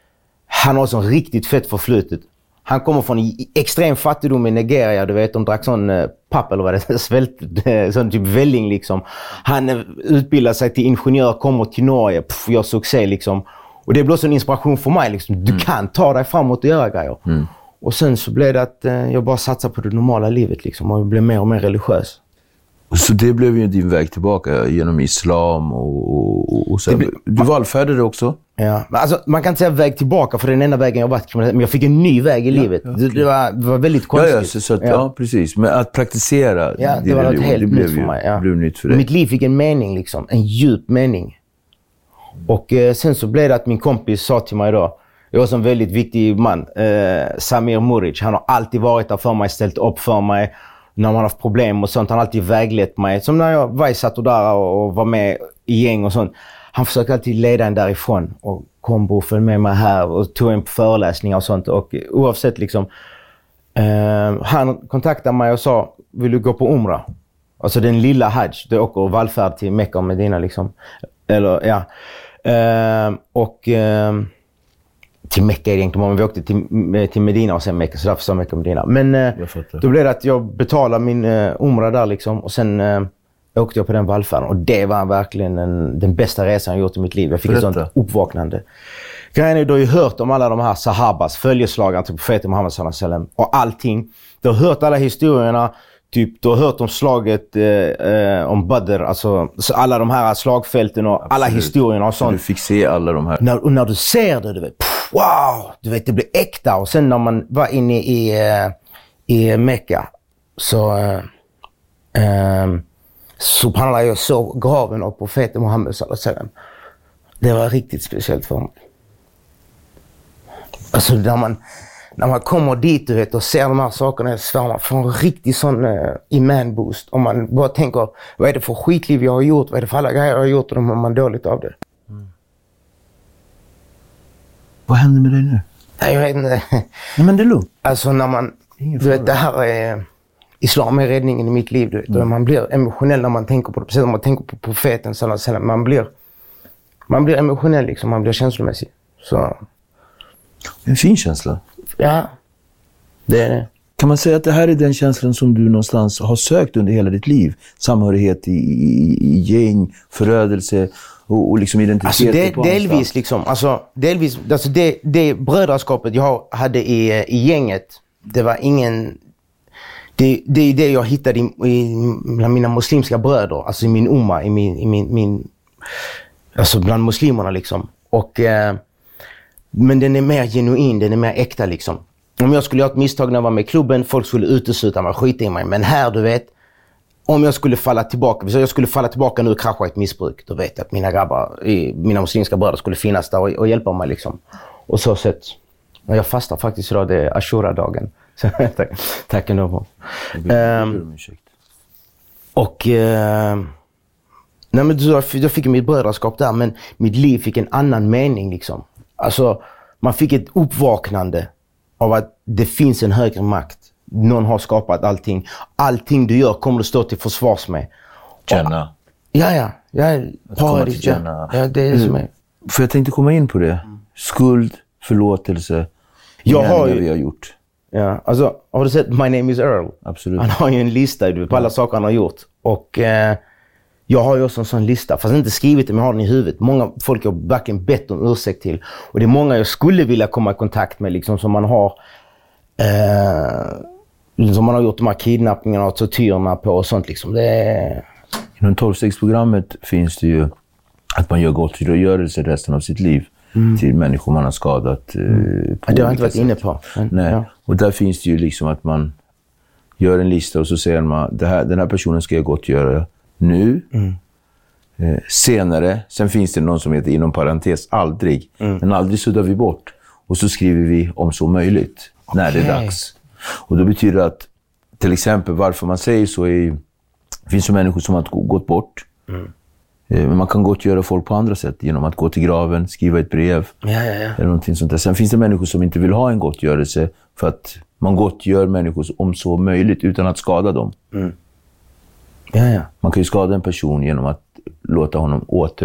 har så riktigt fett förflutet. Han kommer från extrem fattigdom i Nigeria, du vet, de drack sån papp eller vad det är, svält, sån typ välling liksom. Han utbildar sig till ingenjör, kommer till Norge, gör succé liksom. Och det blev så en inspiration för mig liksom. Du kan ta dig framåt och göra grejer. Och sen så blev det att jag bara satsade på det normala livet liksom, och jag blev mer och mer religiös. Så det blev ju din väg tillbaka genom islam och så. Du vallfärdade också? Ja, alltså, man kan inte säga väg tillbaka för den enda vägen jag varit kriminell, men jag fick en ny väg i livet. Det var väldigt konstigt. Ja, precis. Men att praktisera det var något helt nytt för mig. Ja. Blev nytt för dig. Mitt liv fick en mening liksom, en djup mening. Och sen så blev det att min kompis sa till mig då, jag var en väldigt viktig man, Samir Muric, han har alltid varit där för mig, ställt upp för mig när man har haft problem och sånt. Han har alltid väglett mig. Som när jag satt där och var med i gäng och sånt. Han försökte alltid leda en därifrån. Och kom och följde med mig här och tog en på föreläsningar och sånt. Och oavsett liksom. Han kontaktade mig och sa, vill du gå på Umrah? Alltså den lilla Hajj. Du åker och vallfärd till Mekka och Medina liksom. Eller ja. Till Mekka egentligen, men vi åkte till Medina och sen Mekka, så därför sa Mekka och Medina. Men då blev det att jag betalade min Umrah där liksom, och sen åkte jag på den vallfärden, och det var verkligen den bästa resan jag gjort i mitt liv. Jag fick ett sånt uppvaknande. Grejen är, du har ju hört om alla de här sahabas, följeslagare till profeten Muhammed sallallahu alaihi wasallam och allting. Du har hört alla historierna. Typ, du har hört om slaget om Badr, alltså alla de här slagfälten och alla historierna och sånt. Du fick se alla de här. När du ser det, du vet, wow, du vet, det blir äkta. Och sen när man var inne i Mekka subhanallah, jag såg graven av profeten Muhammed sallallahu alaihi wasallam. Det var riktigt speciellt för mig. Alltså när man kommer dit, du vet, och ser de här sakerna, så man får en riktig sån iman-boost. Om man bara tänker, vad är det för skitliv jag har gjort? Vad är det för alla grejer jag har gjort? Och då mår man dåligt av det. Vad händer med dig nu? Nej, jag vet inte. Nej, men det är lugnt. Alltså när man, du vet, det här är... Islam är räddningen i mitt liv, du vet. Och man blir emotionell när man tänker på det. Precis som man tänker på profeten. Man blir emotionell liksom, man blir känslomässig. Så... En fin känsla. Ja, det är det. Kan man säga att det här är den känslan som du någonstans har sökt under hela ditt liv? Samhörighet i gäng, förödelse och liksom identitet? Alltså delvis liksom. Alltså det brödraskapet jag hade i gänget, det var ingen... Det är det jag hittade bland mina muslimska bröder. Alltså i min umma, i min alltså bland muslimerna liksom. Och... Men den är mer genuin, den är mer äkta liksom. Om jag skulle göra ett misstag när jag var med i klubben, folk skulle utesluta mig, skita i mig. Men här, du vet, om jag skulle falla tillbaka, så jag skulle falla tillbaka nu och krascha ett missbruk, då vet jag att mina grabbar, mina muslimska bröder skulle finnas där och hjälpa mig liksom. Och så sett, jag fastar faktiskt idag, det är Ashura-dagen. Tack ändå. Nej men jag fick mitt brödraskap där, men mitt liv fick en annan mening liksom. Alltså, man fick ett uppvaknande av att det finns en högre makt. Någon har skapat allting. Allting du gör kommer du stå till försvars med. Känna. Ja. Det är det som är. För jag tänkte komma in på det. Skuld, förlåtelse. Vi har gjort. Ja, alltså, har du sett My Name is Earl? Absolut. Han har ju en lista på alla saker han har gjort. Och... jag har ju också en sån lista, fast inte skrivit det, men jag har den i huvudet. Många folk har verkligen bett om ursäkt till. Och det är många jag skulle vilja komma i kontakt med, liksom, som man har gjort de här kidnappningarna och tortyrerna på och sånt. Liksom. Det är... Inom 12-stegsprogrammet finns det ju att man gör gottgörelse resten av sitt liv till människor man har skadat. Det har jag inte varit inne på. Men, nej. Ja. Och där finns det ju liksom att man gör en lista och så säger man den här personen ska jag gottgöra nu, senare, sen finns det någon som heter inom parentes aldrig, men aldrig suddar vi bort och så skriver vi om så möjligt när det är dags. Och då betyder det att till exempel varför man säger så är, det finns ju människor som har gått bort, men man kan gottgöra folk på andra sätt genom att gå till graven, skriva ett brev eller någonting sånt där. Sen finns det människor som inte vill ha en gottgörelse för att man gottgör människor om så möjligt utan att skada dem. Man kan ju skada en person genom att låta honom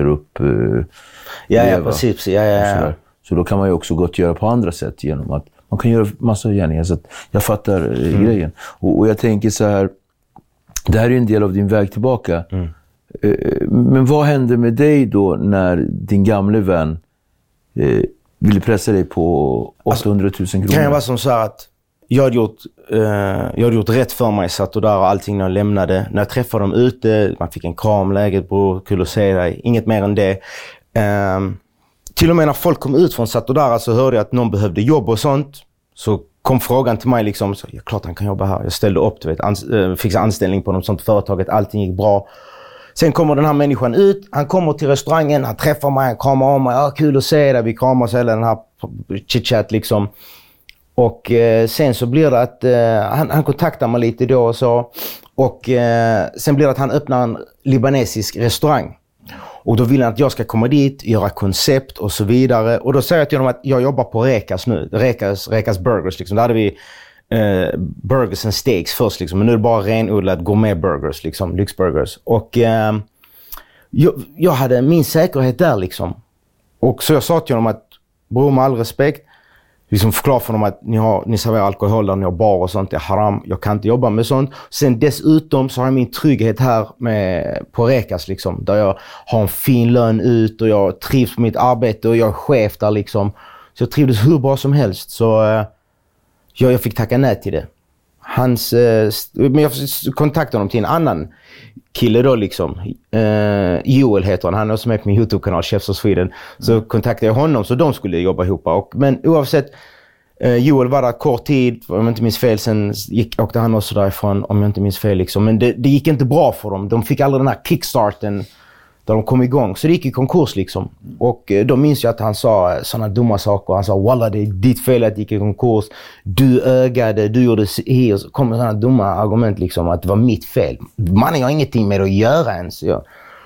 precis. Så då kan man ju också gottgöra på andra sätt genom att man kan göra massa gärningar. Så att jag fattar grejen. Och jag tänker så här, det här är en del av din väg tillbaka. Men vad hände med dig då när din gamle vän ville pressa dig på 800 000 kronor? Kan jag vara som så här att jag hade gjort rätt för mig, satt och där och allting när jag lämnade. När jag träffade dem ute, man fick en kram, läget bror, kul att se dig, inget mer än det. Till och med när folk kom ut från Satodara så hörde jag att någon behövde jobb och sånt. Så kom frågan till mig liksom, så, ja, klart han kan jobba här. Jag ställde upp, du vet, fick anställning på något sånt företaget, allting gick bra. Sen kommer den här människan ut, han kommer till restaurangen, han träffar mig, han kramar om mig, ja, kul att se dig, vi kramar oss hela den här chit-chat liksom. Och sen så blir det att han kontaktar mig lite då och så. Och sen blir det att han öppnar en libanesisk restaurang. Och då vill han att jag ska komma dit, göra koncept och så vidare. Och då säger jag till honom att jag jobbar på Rekas nu. Rekas Burgers liksom. Där hade vi burgers and steaks först liksom. Men nu är det bara renodlat gourmet-burgers liksom, lyxburgers. Och jag hade min säkerhet där liksom. Och så jag sa till honom att, bror med all respekt, liksom förklara för dem att ni serverar alkohol där, ni har bar och sånt, det är haram, jag kan inte jobba med sånt. Sen dessutom så har jag min trygghet här på Rekas liksom, där jag har en fin lön ut och jag trivs på mitt arbete och jag är chef där liksom. Så jag trivdes hur bra som helst, så jag fick tacka nej till det. Men jag kontaktade honom till en annan kille då liksom, Joel heter han är också med på min YouTube-kanal Chefs of Sweden. Så kontaktade jag honom så de skulle jobba ihop. Men oavsett, Joel var där kort tid, om jag inte minns fel, sen åkte han också därifrån, om jag inte minns fel liksom. Men det gick inte bra för dem, de fick aldrig den här kickstarten Där de kom igång. Så det gick i konkurs liksom. Och då minns jag att han sa sådana dumma saker. Han sa, wallah, det är ditt fel att det gick i konkurs. Du ögade, du gjorde här. Så kom sådana dumma argument liksom, att det var mitt fel. Man har ingenting med att göra ens. Ja.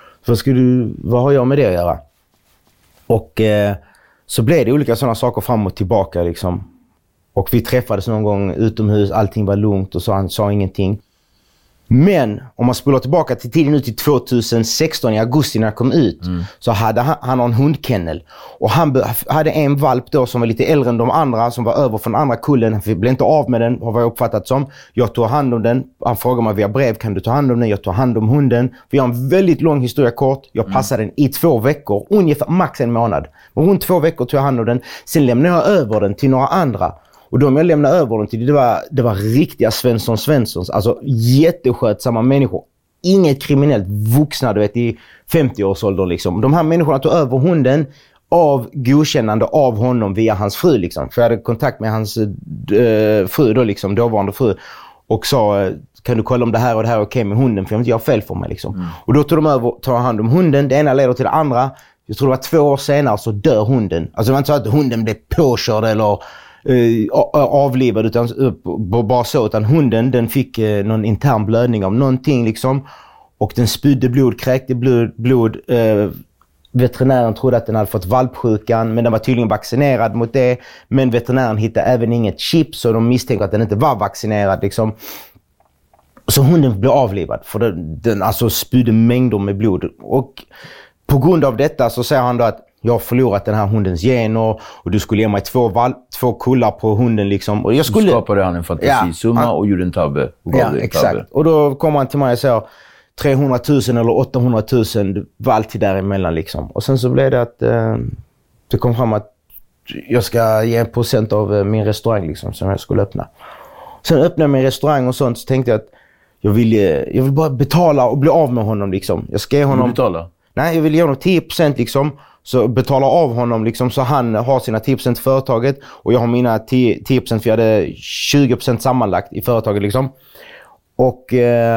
Vad har jag med det att göra? Och så blev det olika sådana saker fram och tillbaka liksom. Och vi träffades någon gång utomhus, allting var lugnt och så han sa ingenting. Men om man spolar tillbaka till tiden nu till 2016 i augusti när jag kom ut, så hade han en hundkennel. Och han hade en valp då som var lite äldre än de andra, som var över från andra kullen. Han blev inte av med den, vad jag uppfattat som. Jag tog hand om den. Han frågade mig via brev, kan du ta hand om den? Jag tog hand om hunden. Vi har en väldigt lång historia kort. Jag passade den i 2 veckor, ungefär max en månad. Och runt 2 veckor tog jag hand om den. Sen lämnade jag över den till några andra. Och de jag lämnade över dem till, det var riktiga Svenssons. Alltså jätteskötsamma människor. Inget kriminellt, vuxna, du vet, i 50-årsåldern liksom. De här människorna tog över hunden av godkännande av honom via hans fru liksom. För jag hade kontakt med hans fru då liksom, dåvarande fru. Och sa, kan du kolla om det här och det här är okej med hunden? För jag vill inte göra fel för mig liksom. Och då tog de över, tar hand om hunden. Det ena leder till det andra. Jag tror det var 2 år senare så dör hunden. Alltså det var inte så att hunden blev påkörd eller avlivad utan bara så, utan hunden den fick någon intern blödning av någonting liksom, och den spydde blod, kräkte blod. Veterinären trodde att den hade fått valpsjukan, men den var tydligen vaccinerad mot det, men veterinären hittade även inget chip, så de misstänkte att den inte var vaccinerad liksom. Så hunden blev avlivad för den alltså spydde mängder med blod, och på grund av detta så säger han då att jag har förlorat den här hundens gener och du skulle ge mig 2 kullar på hunden liksom. Och jag skulle... Du skapade han en fantasisumma och gjorde en tabbe. Exakt. Och då kommer han till mig och säger 300 000 eller 800 000, det var alltid däremellan liksom. Och sen så blev det att det kom fram att jag ska ge 1% av min restaurang liksom, som jag skulle öppna. Sen öppnade jag min restaurang och sånt, så tänkte jag att jag vill bara betala och bli av med honom liksom. Jag ska ge honom... betala? Nej, jag vill ge honom 10% liksom. Så betala av honom liksom, så han har sina 10% i företaget och jag har mina 10%, för jag hade 20% sammanlagt i företaget liksom. Och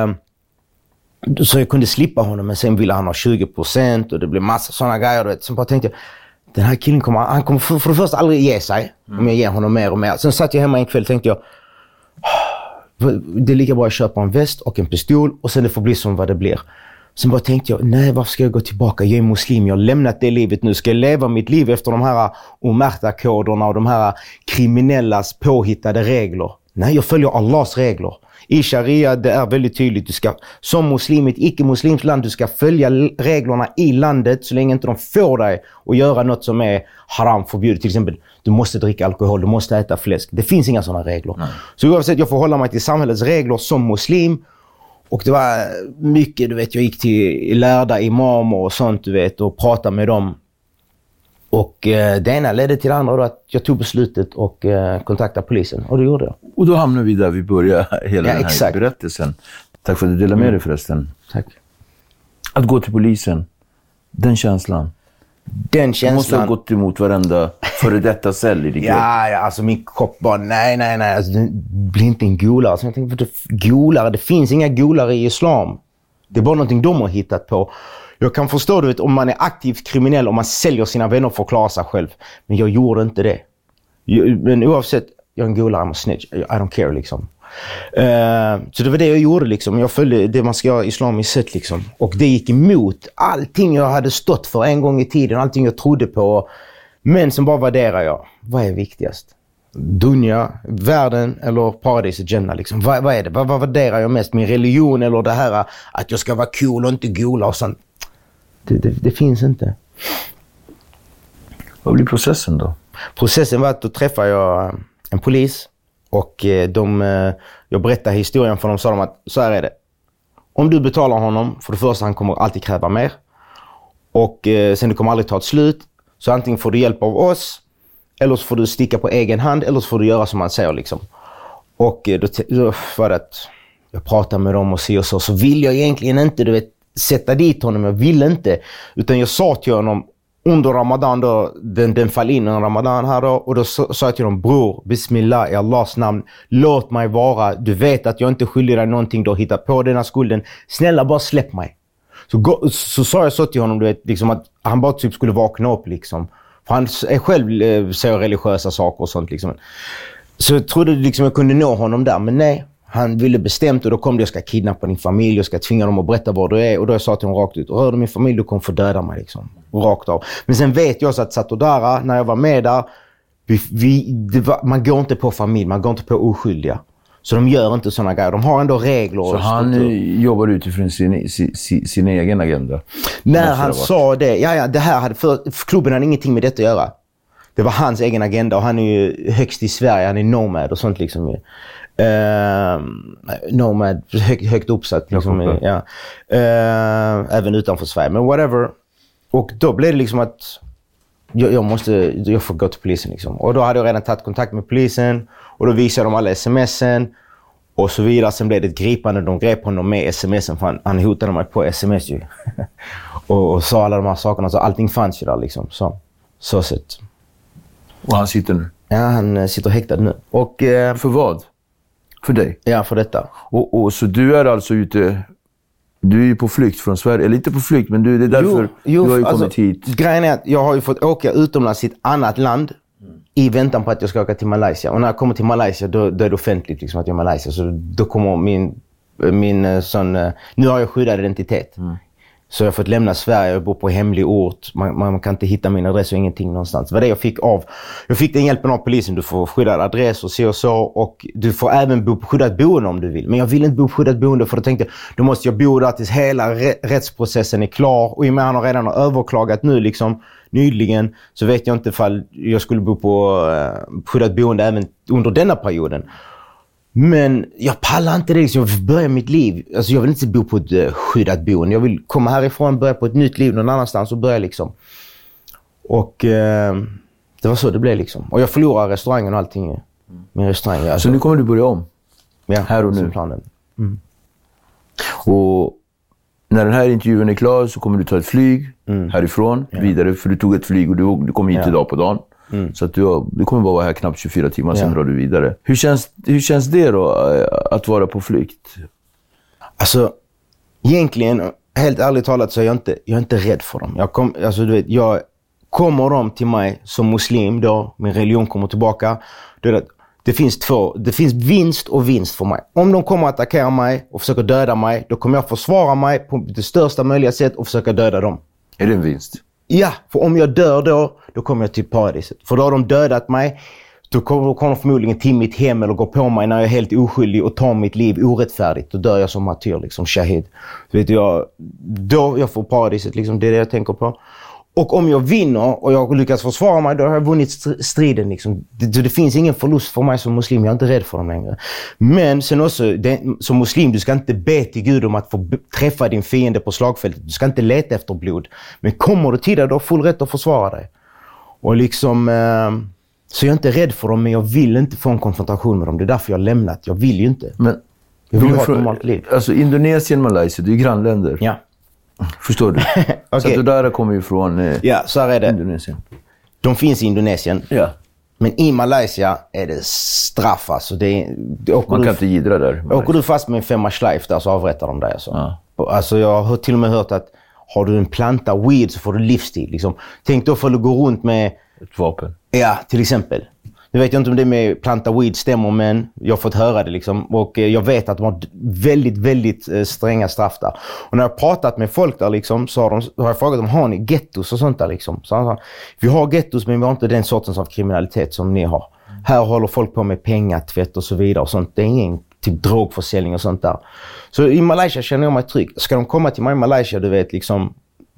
så jag kunde slippa honom, men sen ville han ha 20% och det blev massa sådana grejer, du vet. Sen bara tänkte jag, den här killen kommer för det första aldrig ge sig om jag ger honom mer och mer. Sen satt jag hemma en kväll och tänkte jag, det är lika bra att köpa en väst och en pistol och sen det får bli som vad det blir. Sen bara tänkte jag, nej, varför ska jag gå tillbaka? Jag är muslim, jag har lämnat det livet nu. Ska jag leva mitt liv efter de här omerta-koderna och de här kriminellas påhittade regler? Nej, jag följer Allahs regler. I sharia, det är väldigt tydligt. Du ska, som muslim i ett icke-muslims land, du ska följa reglerna i landet så länge inte de får dig att göra något som är haram, förbjudet. Till exempel, du måste dricka alkohol, du måste äta fläsk. Det finns inga sådana regler. Nej. Så oavsett, jag får hålla mig till samhällets regler som muslim. Och det var mycket, du vet, jag gick till lärda imamer och sånt, du vet, och pratade med dem. Och det ena ledde till det andra då, att jag tog beslutet och kontaktade polisen. Och det gjorde jag. Och då hamnade vi där vi började hela den här berättelsen. Tack för att du delade med dig förresten. Tack. Att gå till polisen, den känslan. Den känslan... Du måste ha gått emot varenda före detta cell i ditt liv. Ja, alltså min kropp bara, nej. Alltså, det blir inte en golare. Så jag tänkte, golare, det finns inga golare i islam. Det är bara någonting de har hittat på. Jag kan förstå, du vet, om man är aktivt kriminell, om man säljer sina vänner för att klara sig själv. Men jag gjorde inte det. Men oavsett, jag är en golare, I'm a snitch. I don't care liksom. Så det var det jag gjorde liksom. Jag följde det man ska göra islamiskt sett liksom. Och det gick emot allting jag hade stått för en gång i tiden, allting jag trodde på. Men sen bara värderar jag, vad är viktigast? Dunya, världen eller paradiset, Jannah liksom. Vad är det? Vad värderar jag mest? Min religion eller det här att jag ska vara cool och inte gola och sånt? Det finns inte. Vad blir processen då? Processen var att då träffade jag en polis. Och jag berättade historien för dem, sa de att så här är det. Om du betalar honom, för det första, han kommer alltid kräva mer. Och sen det kommer aldrig ta ett slut. Så antingen får du hjälp av oss, eller så får du sticka på egen hand, eller så får du göra som man säger liksom. Och då var det att jag pratade med dem och så vill jag egentligen inte, du vet, sätta dit honom. Jag ville inte. Utan jag sa till honom, under Ramadan då, den fall in under Ramadan här då, och då sa jag till dem, bror, bismillah i Allahs namn, låt mig vara, du vet att jag inte skyldig dig någonting, då hittar på denna skulden, snälla bara släpp mig. Så sa jag så till honom, du vet, liksom att han bara typ skulle vakna upp liksom. För han är själv så religiösa saker och sånt liksom. Så jag trodde liksom jag kunde nå honom där, men nej. Han ville bestämt och då kom det, jag ska kidnappa din familj, jag ska tvinga dem att berätta var du är. Och då jag sa till honom rakt ut, rör du min familj, du kommer få döda mig liksom. Rakt av. Men sen vet jag så att Satoudara, när jag var med där, man går inte på familj, man går inte på oskyldiga. Så de gör inte sådana grejer. De har ändå regler. Så han jobbar utifrån sin egen agenda? När han sa det, det här hade klubben hade ingenting med detta att göra. Det var hans egen agenda och han är ju högst i Sverige, han är nomad och sånt liksom. Nomad, högt uppsatt liksom, ja. Även utanför Sverige, men whatever. Och då blev det liksom att jag får gå till polisen liksom. Och då hade jag redan tagit kontakt med polisen och då visade de alla sms'en och så vidare. Sen blev det ett gripande, de grep honom med sms'en för han hotade mig på sms ju. och sa alla de här sakerna, så allting fanns ju där liksom. Så sett. Och han sitter nu? Ja, han sitter häktad nu. Och för vad? För dig? Ja, för detta. Och så du är alltså ute... Du är ju på flykt från Sverige. Eller inte på flykt, men det är därför du har ju kommit hit. Grejen är att jag har ju fått åka utomlands i ett annat land i väntan på att jag ska åka till Malaysia. Och när jag kommer till Malaysia, då är det offentligt liksom, att jag är Malaysia. Så då kommer min sån... Nu har jag skyddad identitet. Så jag har fått lämna Sverige, jag bor på hemlig ort. Man kan inte hitta min adress och ingenting någonstans. Det var det jag fick av. Jag fick den hjälpen av polisen. Du får skyddad adress och så. Och du får även bo på skyddat boende om du vill. Men jag vill inte bo på skyddat boende, för då tänkte jag, då måste jag bo där tills hela rättsprocessen är klar. Och i och med han har redan överklagat nu liksom, nyligen, så vet jag inte ifall jag skulle bo på skyddat boende även under denna perioden. Men jag pallar inte det, så jag vill börja mitt liv. Alltså jag vill inte bo på ett skyddat boende. Jag vill komma härifrån, börja på ett nytt liv någon annanstans och börja liksom. Och det var så det blev liksom. Och jag förlorar restaurangen och allting. Min restaurang. Alltså. Så nu kommer du börja om? Ja, här och nu. Planen. Och när den här intervjun är klar så kommer du ta ett flyg härifrån vidare. För du tog ett flyg och du kom hit idag på dagen. Så att du kommer bara vara här knappt 24 timmar, sen drar du vidare. Hur känns det då att vara på flykt? Alltså, egentligen, helt ärligt talat, så är jag inte rädd för dem. Kommer de till mig som muslim då, min religion kommer tillbaka, det finns vinst och vinst för mig. Om de kommer att attackera mig och försöka döda mig, då kommer jag försvara mig på det största möjliga sätt och försöka döda dem. Är det en vinst? Ja, för om jag dör då kommer jag till paradiset. För då har de dödat mig, då kommer de förmodligen till mitt hem eller gå på mig när jag är helt oskyldig och tar mitt liv orättfärdigt. Då dör jag som martyr, liksom shahid. Så vet då jag får paradiset, liksom, det är det jag tänker på. Och om jag vinner och jag lyckas försvara mig, då har jag vunnit striden. Liksom. Det finns ingen förlust för mig som muslim. Jag är inte rädd för dem längre. Men sen också, som muslim, du ska inte be till Gud om att få träffa din fiende på slagfältet. Du ska inte leta efter blod. Men kommer du till det, då har full rätt att försvara dig. Och liksom... Så jag är inte rädd för dem, men jag vill inte få en konfrontation med dem. Det är därför jag har lämnat. Jag vill ju inte. Men jag vill ha ett normalt liv. Alltså Indonesien, Malaysia, det är ju grannländer. Ja. Förstår du? Okay. Så att det där kommer ju från så här är det. Indonesien. De finns i Indonesien. Ja. Men i Malaysia är det straff. Alltså man kan inte gidra där. Åker du fast med en 5 schleif där, så avrättar de dig. Alltså. Ja. Alltså jag har till och med hört att har du en planta weed så får du livstid. Liksom. Tänk då för att gå runt med... ett vapen. Ja, till exempel. Nu vet jag inte om det med planta weed stämmer, men jag har fått höra det liksom. Och jag vet att de har väldigt, väldigt stränga straff där. Och när jag har pratat med folk där liksom, så har jag frågat dem, har ni gettos och sånt där liksom? Så han sa, vi har gettos, men vi har inte den sortens av kriminalitet som ni har. Här håller folk på med pengatvätt och så vidare och sånt. Det är ingen typ drogförsäljning och sånt där. Så i Malaysia känner jag mig trygg. Ska de komma till mig i Malaysia, du vet liksom...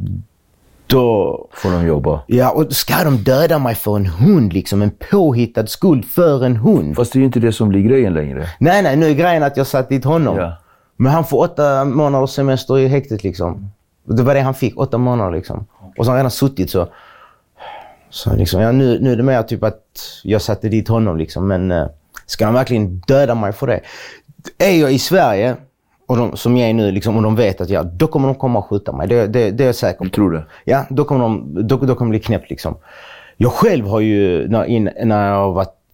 Då får de jobba. Ja, och ska de döda mig för en hund liksom? En påhittad skuld för en hund. Fast det är ju inte det som blir grejen längre. Nej, nu är grejen att jag satt dit honom. Ja. Men han får 8 månaders semester i häktet liksom. Det var det han fick, 8 månader liksom. Och så har han redan suttit så liksom, ja, nu är det mer typ att jag satte dit honom liksom. Men ska de verkligen döda mig för det? Är jag i Sverige... Och som jag är nu, liksom, och de vet att då kommer de komma och skjuta mig. Det är jag säker på. Du tror det? Ja, då kommer det bli knäppt liksom. Jag själv har ju, när jag har varit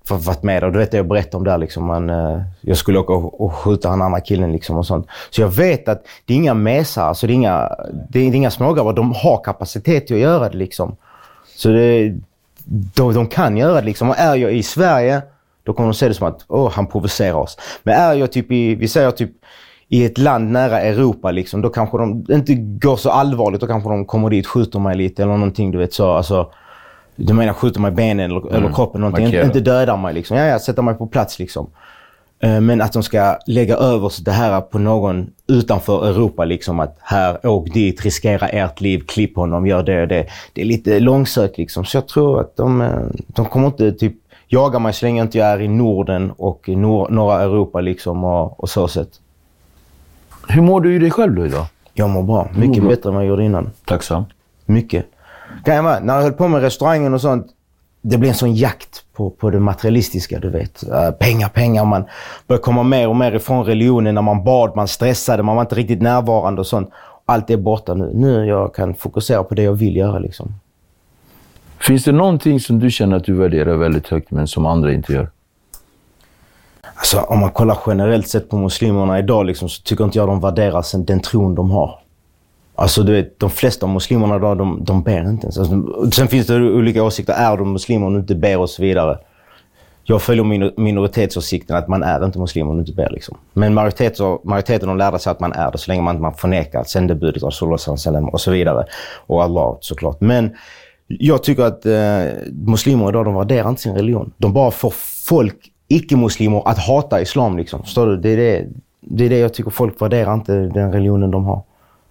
varit med och du vet jag berättade om där liksom, jag skulle åka och skjuta den andra killen liksom och sånt. Så jag vet att det är inga mesar, alltså det är inga smågrabbar, de har kapacitet att göra det liksom. Så de kan göra det liksom. Och är jag i Sverige, då kommer de se det som att han provocerar oss. Men är jag typ i ett land nära Europa liksom, då kanske de inte går så allvarligt, då kanske de kommer dit, skjuter mig lite eller någonting, du vet så, alltså du menar skjuter mig benen eller kroppen någonting, inte dödar mig liksom. Jag sätter mig på plats liksom. Men att de ska lägga över det här på någon utanför Europa liksom, att här, åk dit, riskera ert liv, klipp honom, gör det och det. Det är lite långsökt liksom, så jag tror att de kommer inte typ jaga mig så länge inte jag är i Norden och norra Europa liksom och så sätt. Hur mår du i dig själv då idag? Jag mår bra, mycket bättre än vad jag gjorde innan. Tacksam. Mycket. När jag höll på med restaurangen och sånt, det blev en sån jakt på det materialistiska, du vet. Pengar, man började komma mer och mer ifrån religionen. När man bad, man stressade, man var inte riktigt närvarande och sånt. Allt är borta nu. Nu jag kan fokusera på det jag vill göra liksom. Finns det någonting som du känner att du värderar väldigt högt men som andra inte gör? Alltså om man kollar generellt sett på muslimerna idag liksom, så tycker inte jag de värderar den tron de har. Alltså du vet, de flesta muslimerna idag, de ber inte ens. Alltså, sen finns det olika åsikter, är de muslimer och inte ber och så vidare. Jag följer minoritetsåsikten att man är inte muslim om du inte ber liksom. Men majoriteten de lärde sig att man är det så länge man förnekar sändebudet av Rasulullah och så vidare. Och Allah såklart. Men jag tycker att muslimer idag, de värderar inte sin religion. De bara får folk, icke-muslimer, att hata islam liksom. Förstår du? Det är det jag tycker, folk värderar inte den religionen de har.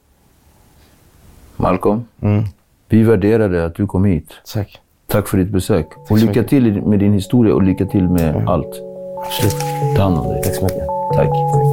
Malcolm, vi värderar det att du kom hit. Tack. Tack för ditt besök. Och lycka till med din historia och lycka till med allt. Absolut. Ta hand om dig. Tack så mycket. Tack.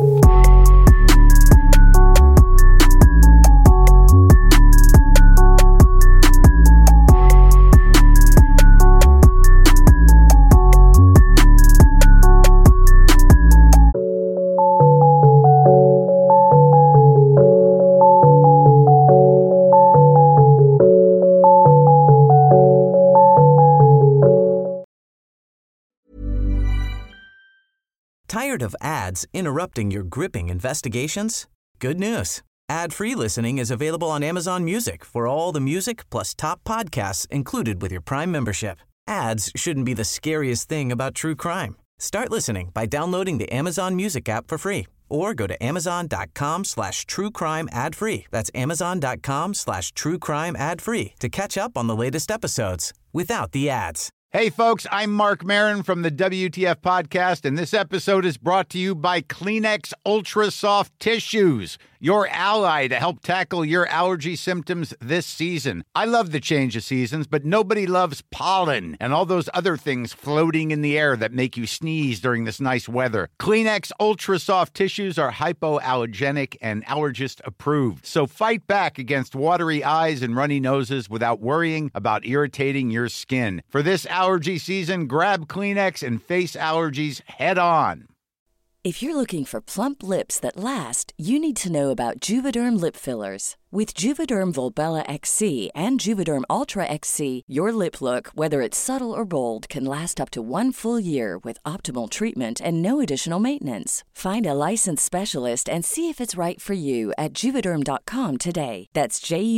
Tired of ads interrupting your gripping investigations? Good news. Ad-free listening is available on Amazon Music for all the music plus top podcasts included with your Prime membership. Ads shouldn't be the scariest thing about true crime. Start listening by downloading the Amazon Music app for free or go to amazon.com/truecrime ad-free. That's amazon.com/truecrime ad-free to catch up on the latest episodes without the ads. Hey, folks, I'm Mark Maron from the WTF Podcast, and this episode is brought to you by Kleenex Ultra Soft Tissues, your ally to help tackle your allergy symptoms this season. I love the change of seasons, but nobody loves pollen and all those other things floating in the air that make you sneeze during this nice weather. Kleenex Ultra Soft Tissues are hypoallergenic and allergist approved, so fight back against watery eyes and runny noses without worrying about irritating your skin. For this allergy season, grab Kleenex and face allergies head on. If you're looking for plump lips that last, you need to know about Juvederm lip fillers. With Juvederm Volbella XC and Juvederm Ultra XC, your lip look, whether it's subtle or bold, can last up to 1 full year with optimal treatment and no additional maintenance. Find a licensed specialist and see if it's right for you at Juvederm.com today. That's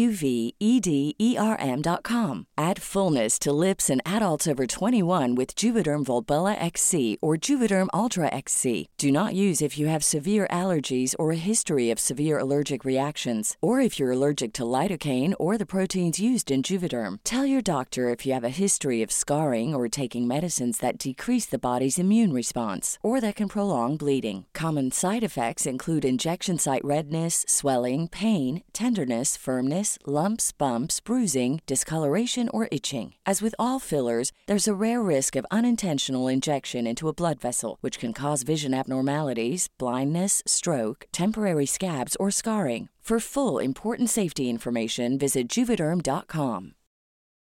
JUVEDERM.com. Add fullness to lips in adults over 21 with Juvederm Volbella XC or Juvederm Ultra XC. Do not use if you have severe allergies or a history of severe allergic reactions, or if you're allergic to lidocaine or the proteins used in Juvederm. Tell your doctor if you have a history of scarring or taking medicines that decrease the body's immune response or that can prolong bleeding. Common side effects include injection site redness, swelling, pain, tenderness, firmness, lumps, bumps, bruising, discoloration, or itching. As with all fillers, there's a rare risk of unintentional injection into a blood vessel, which can cause vision abnormalities, blindness, stroke, temporary scabs, or scarring. For full, important safety information, visit Juvederm.com.